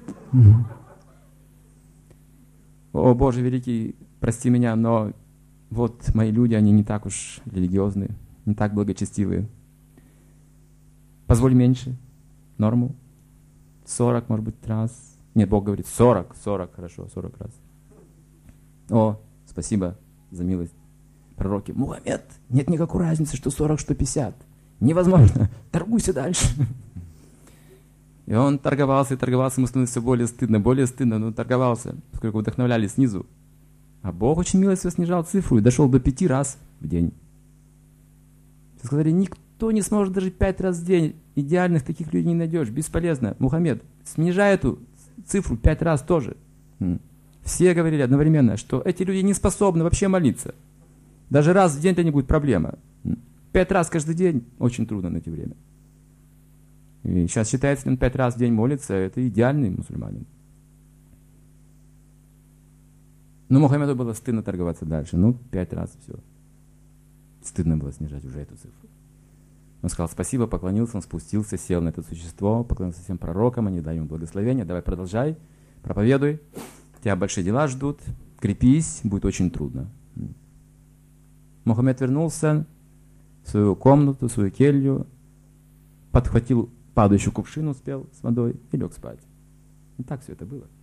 О, Боже великий, прости меня, но вот мои люди, они не так уж религиозные, не так благочестивые. Позволь меньше. Норму. 40, может быть, раз. Нет, Бог говорит 40, хорошо, 40 раз. О, спасибо за милость. Пророки: Мухаммед, нет никакой разницы, что 40, что 50. Невозможно. Торгуйся дальше. И он торговался, ему становилось все более стыдно, но торговался, поскольку вдохновляли снизу. А Бог очень милостиво снижал цифру и дошел до 5 раз в день. Все сказали: никто не сможет даже 5 раз в день. Идеальных таких людей не найдешь, бесполезно. Мухаммед, снижай эту цифру 5 раз тоже. Все говорили одновременно, что эти люди не способны вообще молиться. Даже раз в день это не будет проблема. 5 раз каждый день очень трудно найти время. И сейчас считается, что он 5 раз в день молится, это идеальный мусульманин. Но Мухаммеду было стыдно торговаться дальше. 5 раз все. Стыдно было снижать уже эту цифру. Он сказал спасибо, поклонился, он спустился, сел на это существо, поклонился всем пророкам, они дали ему благословение: давай продолжай, проповедуй, тебя большие дела ждут, крепись, будет очень трудно. Мухаммед вернулся в свою комнату, в свою келью, подхватил падающую кувшин, успел с водой и лег спать. И так все это было.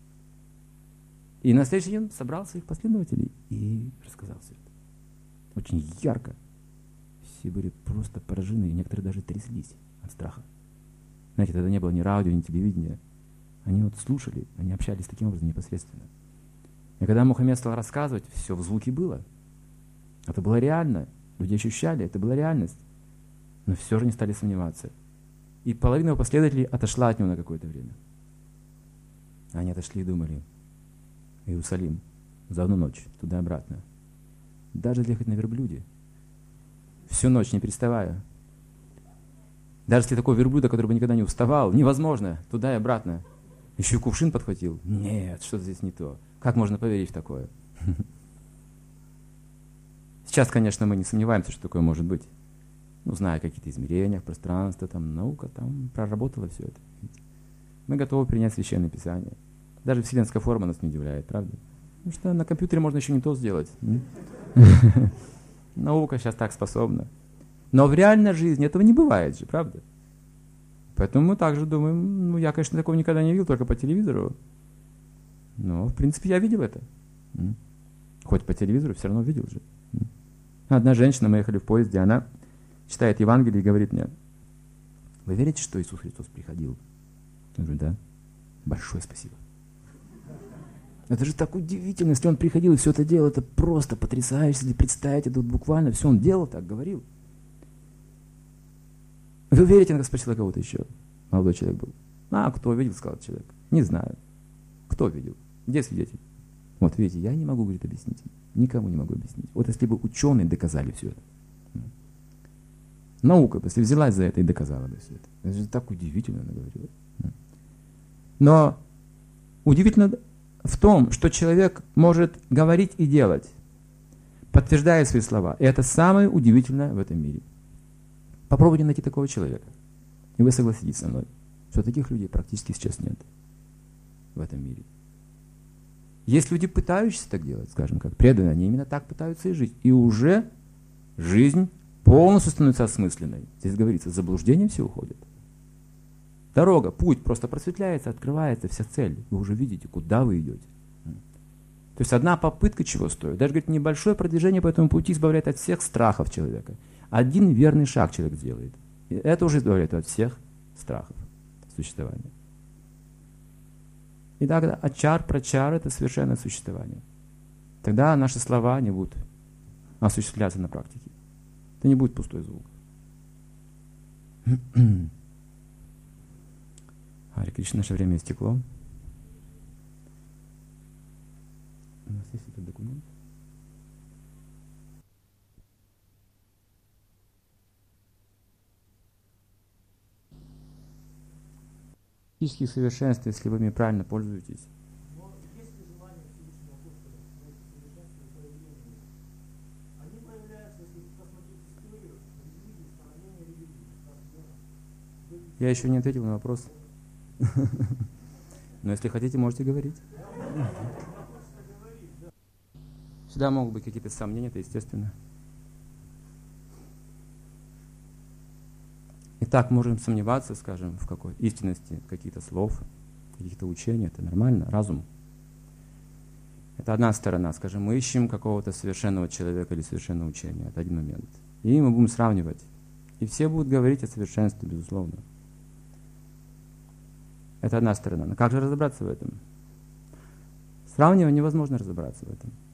И на следующий день собрал своих последователей и рассказал все это. Очень ярко. Все были просто поражены, и некоторые даже тряслись от страха. Знаете, тогда не было ни радио, ни телевидения. Они вот слушали, они общались таким образом непосредственно. И когда Мухаммед стал рассказывать, все в звуке было. Это было реально. Люди ощущали, это была реальность. Но все же не стали сомневаться. И половина его последователей отошла от него на какое-то время. Они отошли и думали: Иерусалим, за одну ночь, туда и обратно. Даже если ехать на верблюде, всю ночь не переставая. Даже если такой верблюда, который бы никогда не уставал, невозможно, туда и обратно. Еще и кувшин подхватил. Нет, что-то здесь не то. Как можно поверить в такое? Сейчас, конечно, мы не сомневаемся, что такое может быть. Зная какие-то измерения, пространство, там, наука, там проработала все это. Мы готовы принять Священное Писание. Даже вселенская форма нас не удивляет, правда? Потому что на компьютере можно еще не то сделать. Наука сейчас так способна. Но в реальной жизни этого не бывает же, правда? Поэтому мы также думаем: я, конечно, такого никогда не видел, только по телевизору. Но, в принципе, я видел это. Хоть по телевизору, все равно видел же. Одна женщина, мы ехали в поезде, она читает Евангелие и говорит мне: вы верите, что Иисус Христос приходил? Я говорю: да. Большое спасибо. Это же так удивительно, если он приходил и все это делал, это просто потрясающе, если представить, это буквально все он делал так, говорил. Вы верите? Она спросила кого-то еще. Молодой человек был. Кто видел, сказал человек. Не знаю. Кто видел? Где свидетель? Вот видите, я не могу, говорит, объяснить. Никому не могу объяснить. Вот если бы ученые доказали все это. Наука, если взялась за это и доказала бы все это. Это же так удивительно, она говорила. Но удивительно в том, что человек может говорить и делать, подтверждая свои слова. И это самое удивительное в этом мире. Попробуйте найти такого человека. И вы согласитесь со мной, что таких людей практически сейчас нет в этом мире. Есть люди, пытающиеся так делать, скажем, как преданные, они именно так пытаются и жить. И уже жизнь полностью становится осмысленной. Здесь говорится, заблуждение все уходит. Дорога, путь просто просветляется, открывается, вся цель. Вы уже видите, куда вы идете. То есть одна попытка чего стоит? Даже, говорит, небольшое продвижение по этому пути избавляет от всех страхов человека. Один верный шаг человек сделает. И это уже избавляет от всех страхов существования. И тогда ачар, прачар – это совершенное существование. Тогда наши слова не будут осуществляться на практике. Это не будет пустой звук. Харе Кришна, наше время истекло. У нас есть этот документ? Физических совершенств, если вы ими правильно пользуетесь. Но если желание Всевышнего Господа, совершенство проявления, они появляются, если посмотреть историю религии, становления религии. Я еще не ответил на вопрос. Но если хотите, можете говорить. Всегда могут быть какие-то сомнения, это естественно. И так можем сомневаться, скажем, в какой истинности каких-то слов, каких-то учений. Это нормально, разум. Это одна сторона. Скажем, мы ищем какого-то совершенного человека или совершенного учения. Это один момент. И мы будем сравнивать. И все будут говорить о совершенстве, безусловно. Это одна сторона. Но как же разобраться в этом? Сравнивая невозможно разобраться в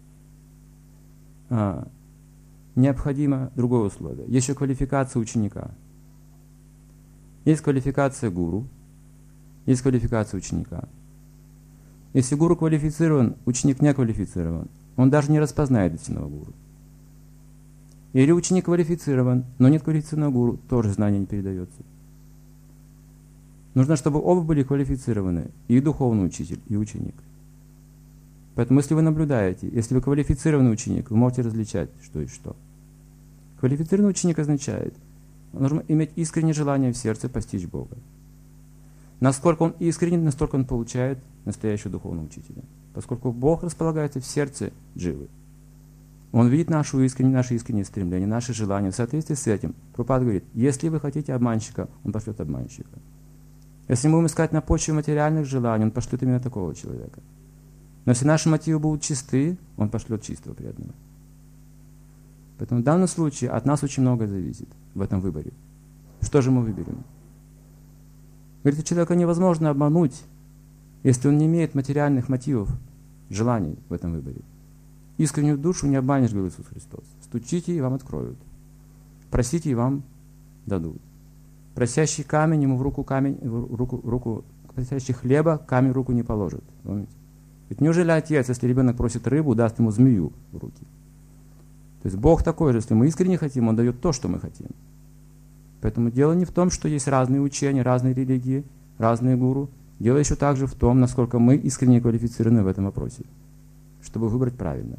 этом. Необходимо другое условие. Есть еще квалификация ученика. Есть квалификация гуру, есть квалификация ученика. Если гуру квалифицирован, ученик не квалифицирован, он даже не распознает истинного гуру. Или ученик квалифицирован, но нет квалифицированного гуру, тоже знание не передается. Нужно, чтобы оба были квалифицированы, и духовный учитель, и ученик. Поэтому, если вы наблюдаете, если вы квалифицированный ученик, вы можете различать, что и что. Квалифицированный ученик означает, нужно иметь искреннее желание в сердце постичь Бога. Насколько он искренен, настолько он получает настоящего духовного учителя. Поскольку Бог располагается в сердце дживы. Он видит наши искренние стремления, наши желания. В соответствии с этим Прабхупада говорит, если вы хотите обманщика, он пошлет обманщика. Если мы будем искать на почве материальных желаний, он пошлет именно такого человека. Но если наши мотивы будут чисты, он пошлет чистого преданного. Поэтому в данном случае от нас очень многое зависит в этом выборе. Что же мы выберем? Говорит, человека невозможно обмануть, если он не имеет материальных мотивов, желаний в этом выборе. Искреннюю душу не обманешь, говорит Иисус Христос. Стучите, и вам откроют. Просите, и вам дадут. Просящий камень, ему в руку просящий хлеба, камень в руку не положит. Помните? Ведь неужели отец, если ребенок просит рыбу, даст ему змею в руки? То есть Бог такой же, если мы искренне хотим, Он дает то, что мы хотим. Поэтому дело не в том, что есть разные учения, разные религии, разные гуру. Дело еще также в том, насколько мы искренне квалифицированы в этом вопросе, чтобы выбрать правильно.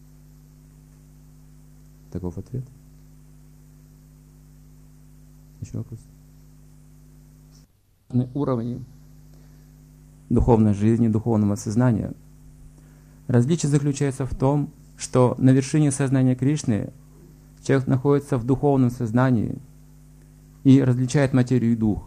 Таков ответ. Еще вопрос? Уровни духовной жизни, духовного сознания. Различие заключается в том, что на вершине сознания Кришны человек находится в духовном сознании и различает материю и дух.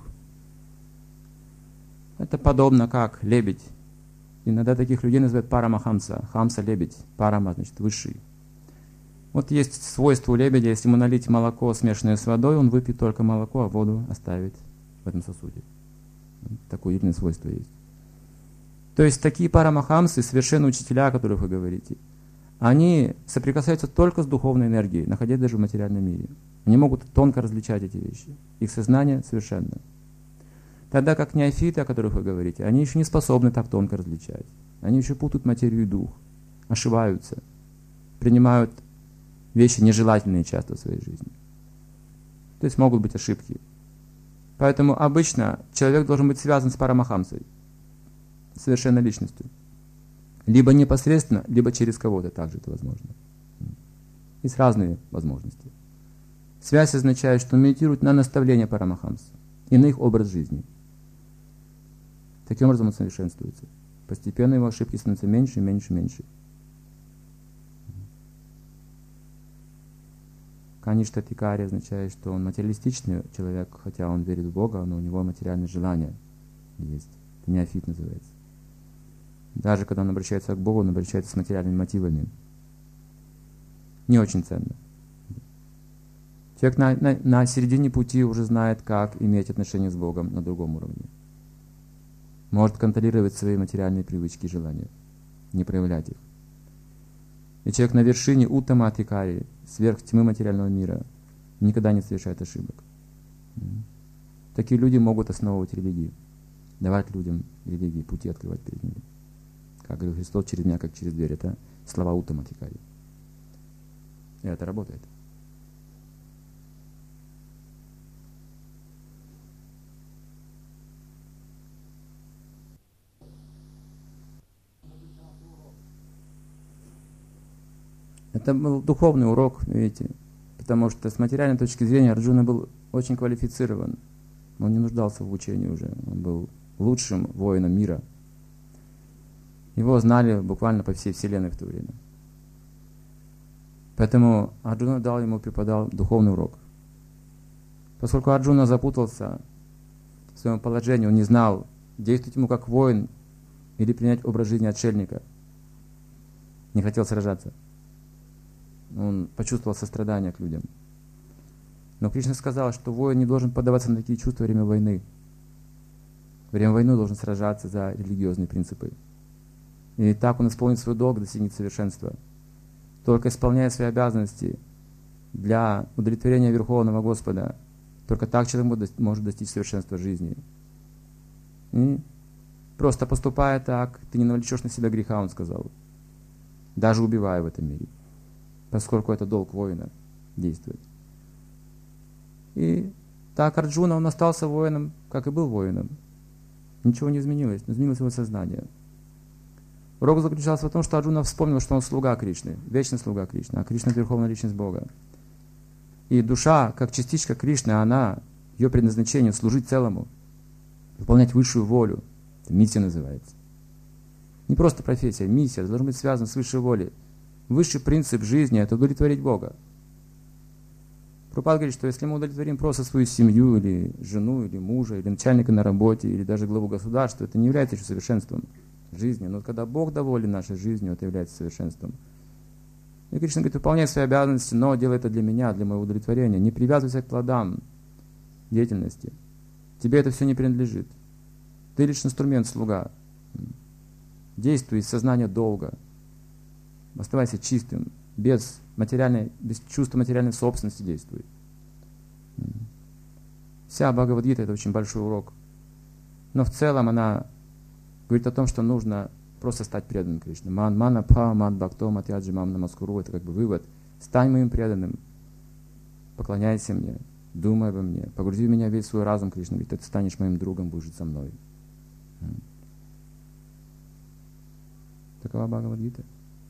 Это подобно как лебедь. Иногда таких людей называют парамахамса. Хамса – лебедь, парама – значит высший. Вот есть свойство у лебедя, если ему налить молоко, смешанное с водой, он выпьет только молоко, а воду оставит в этом сосуде. Такое удивительное свойство есть. То есть такие парамахамсы, совершенные учителя, о которых вы говорите, они соприкасаются только с духовной энергией, находясь даже в материальном мире. Они могут тонко различать эти вещи. Их сознание совершенно. Тогда как неофиты, о которых вы говорите, они еще не способны так тонко различать. Они еще путают материю и дух, ошибаются, принимают вещи нежелательные часто в своей жизни. То есть могут быть ошибки. Поэтому обычно человек должен быть связан с парамахамсой, совершенной личностью. Либо непосредственно, либо через кого-то также это возможно. Есть разные возможности. Связь означает, что он медитирует на наставления парамахамс и на их образ жизни. Таким образом он совершенствуется. Постепенно его ошибки становятся меньше, меньше, меньше. каништатикари означает, что он материалистичный человек, хотя он верит в Бога, но у него материальные желания есть. Это неофит называется. Даже когда он обращается к Богу, он обращается с материальными мотивами. Не очень ценно. Человек на середине пути уже знает, как иметь отношения с Богом на другом уровне. Может контролировать свои материальные привычки и желания, не проявлять их. И человек на вершине уттама-адхикари, сверх тьмы материального мира, никогда не совершает ошибок. Такие люди могут основывать религии, давать людям религии, пути открывать перед ними. Как говорил Христос, через меня, как через дверь. Это слова уттама-адхикари. И это работает. Это был духовный урок, видите, потому что с материальной точки зрения Арджуна был очень квалифицирован. Он не нуждался в учении уже. Он был лучшим воином мира. Его знали буквально по всей вселенной в то время. Поэтому Арджуна преподал духовный урок. Поскольку Арджуна запутался в своем положении, он не знал, действовать ему как воин или принять образ жизни отшельника. Не хотел сражаться. Он почувствовал сострадание к людям. Но Кришна сказал, что воин не должен поддаваться на такие чувства во время войны. Во время войны должен сражаться за религиозные принципы. И так он исполнит свой долг, достигнет совершенства. Только исполняя свои обязанности для удовлетворения Верховного Господа, только так человек может достичь совершенства жизни. И просто поступая так, ты не навлечешь на себя греха, он сказал. Даже убивая в этом мире. Поскольку это долг воина действовать. И так Арджуна, он остался воином, как и был воином. Ничего не изменилось, но изменилось его сознание. Урок заключался в том, что Арджуна вспомнил, что он слуга Кришны, вечный слуга Кришны, а Кришна — это верховная личность Бога. И душа, как частичка Кришны, она, ее предназначение — служить целому, выполнять высшую волю. Это миссия называется. Не просто профессия, миссия, это должно быть связано с высшей волей. Высший принцип жизни — это удовлетворить Бога. Прабхупада говорит, что если мы удовлетворим просто свою семью, или жену, или мужа, или начальника на работе, или даже главу государства, это не является еще совершенством жизни. Но когда Бог доволен нашей жизнью, это является совершенством. И Кришна говорит, выполняй свои обязанности, но делай это для меня, для моего удовлетворения. Не привязывайся к плодам деятельности. Тебе это все не принадлежит. Ты лишь инструмент, слуга. Действуй из сознания долга. Оставайся чистым, без чувства материальной собственности действуй. Вся Бхагавад-гита — это очень большой урок. Но в целом она говорит о том, что нужно просто стать преданным Кришне. Мана па ман бхакто матьяджи мам намаскуру. Это как бы вывод. Стань моим преданным. Поклоняйся мне. Думай обо мне. Погрузи в меня весь свой разум, Кришна. Ведь ты станешь моим другом, будешь жить со мной. Такова Бхагавад-гита.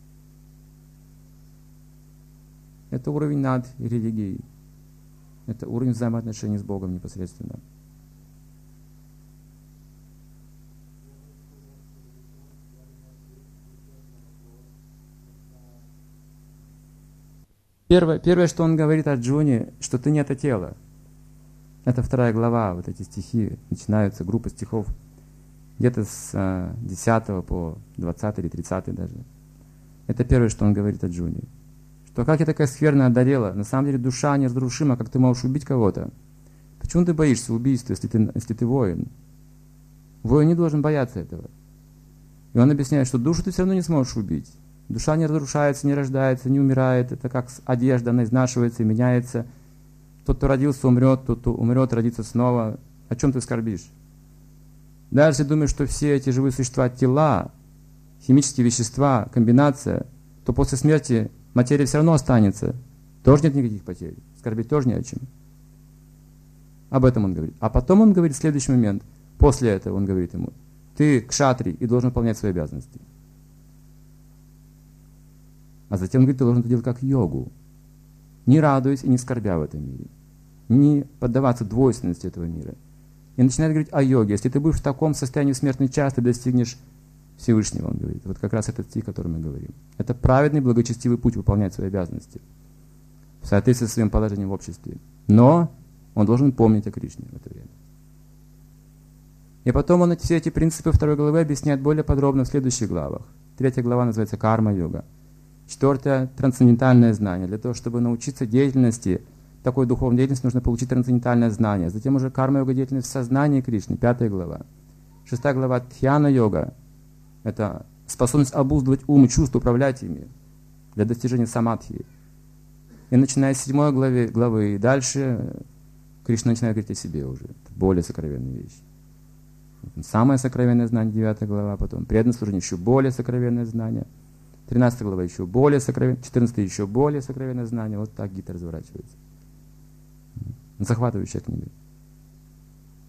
Это уровень над религией. Это уровень взаимоотношений с Богом непосредственно. Первое, что он говорит Арджуне, что ты не это тело. Это 2 глава, вот эти стихи, начинаются, группа стихов, где-то с 10 по 20 или 30 даже. Это первое, что он говорит Арджуне. Что как я такая скверная одолела, на самом деле душа неразрушима, как ты можешь убить кого-то. Почему ты боишься убийства, если ты воин? Воин не должен бояться этого. И он объясняет, что душу ты все равно не сможешь убить. Душа не разрушается, не рождается, не умирает. Это как одежда, она изнашивается и меняется. Тот, кто родился, умрет, тот, кто умрет, родится снова. О чем ты скорбишь? Даже если думаешь, что все эти живые существа — тела, химические вещества, комбинация, то после смерти материя все равно останется. Тоже нет никаких потерь. Скорбить тоже не о чем. Об этом он говорит. А потом он говорит в следующий момент. После этого он говорит ему: ты кшатри и должен выполнять свои обязанности. А затем он говорит, ты должен это делать как йогу. Не радуясь и не скорбя в этом мире. Не поддаваться двойственности этого мира. И начинает говорить о йоге. Если ты будешь в таком состоянии в смертный час, ты достигнешь Всевышнего, он говорит. Вот как раз этот стих, о котором мы говорим. Это праведный, благочестивый путь выполнять свои обязанности. в соответствии со своим положением в обществе. Но он должен помнить о Кришне в это время. И потом он все эти принципы второй главы объясняет более подробно в следующих главах. 3 глава называется «Карма-йога». 4 – трансцендентальное знание. Для того, чтобы научиться деятельности, такой духовной деятельности, нужно получить трансцендентальное знание. Затем уже карма-йога деятельность в сознании Кришны, 5 глава. 6 глава Дхьяна-йога – это способность обуздывать ум и чувства, управлять ими для достижения самадхи. И начиная с 7 главы и дальше, Кришна начинает говорить о себе уже. Это более сокровенные вещи. Самое сокровенное знание, 9 глава, потом преданное служение, еще более сокровенное знание. 13 глава еще более сокровенное, 14 еще более сокровенное знание. Вот так Гита разворачивается. Захватывающая книга.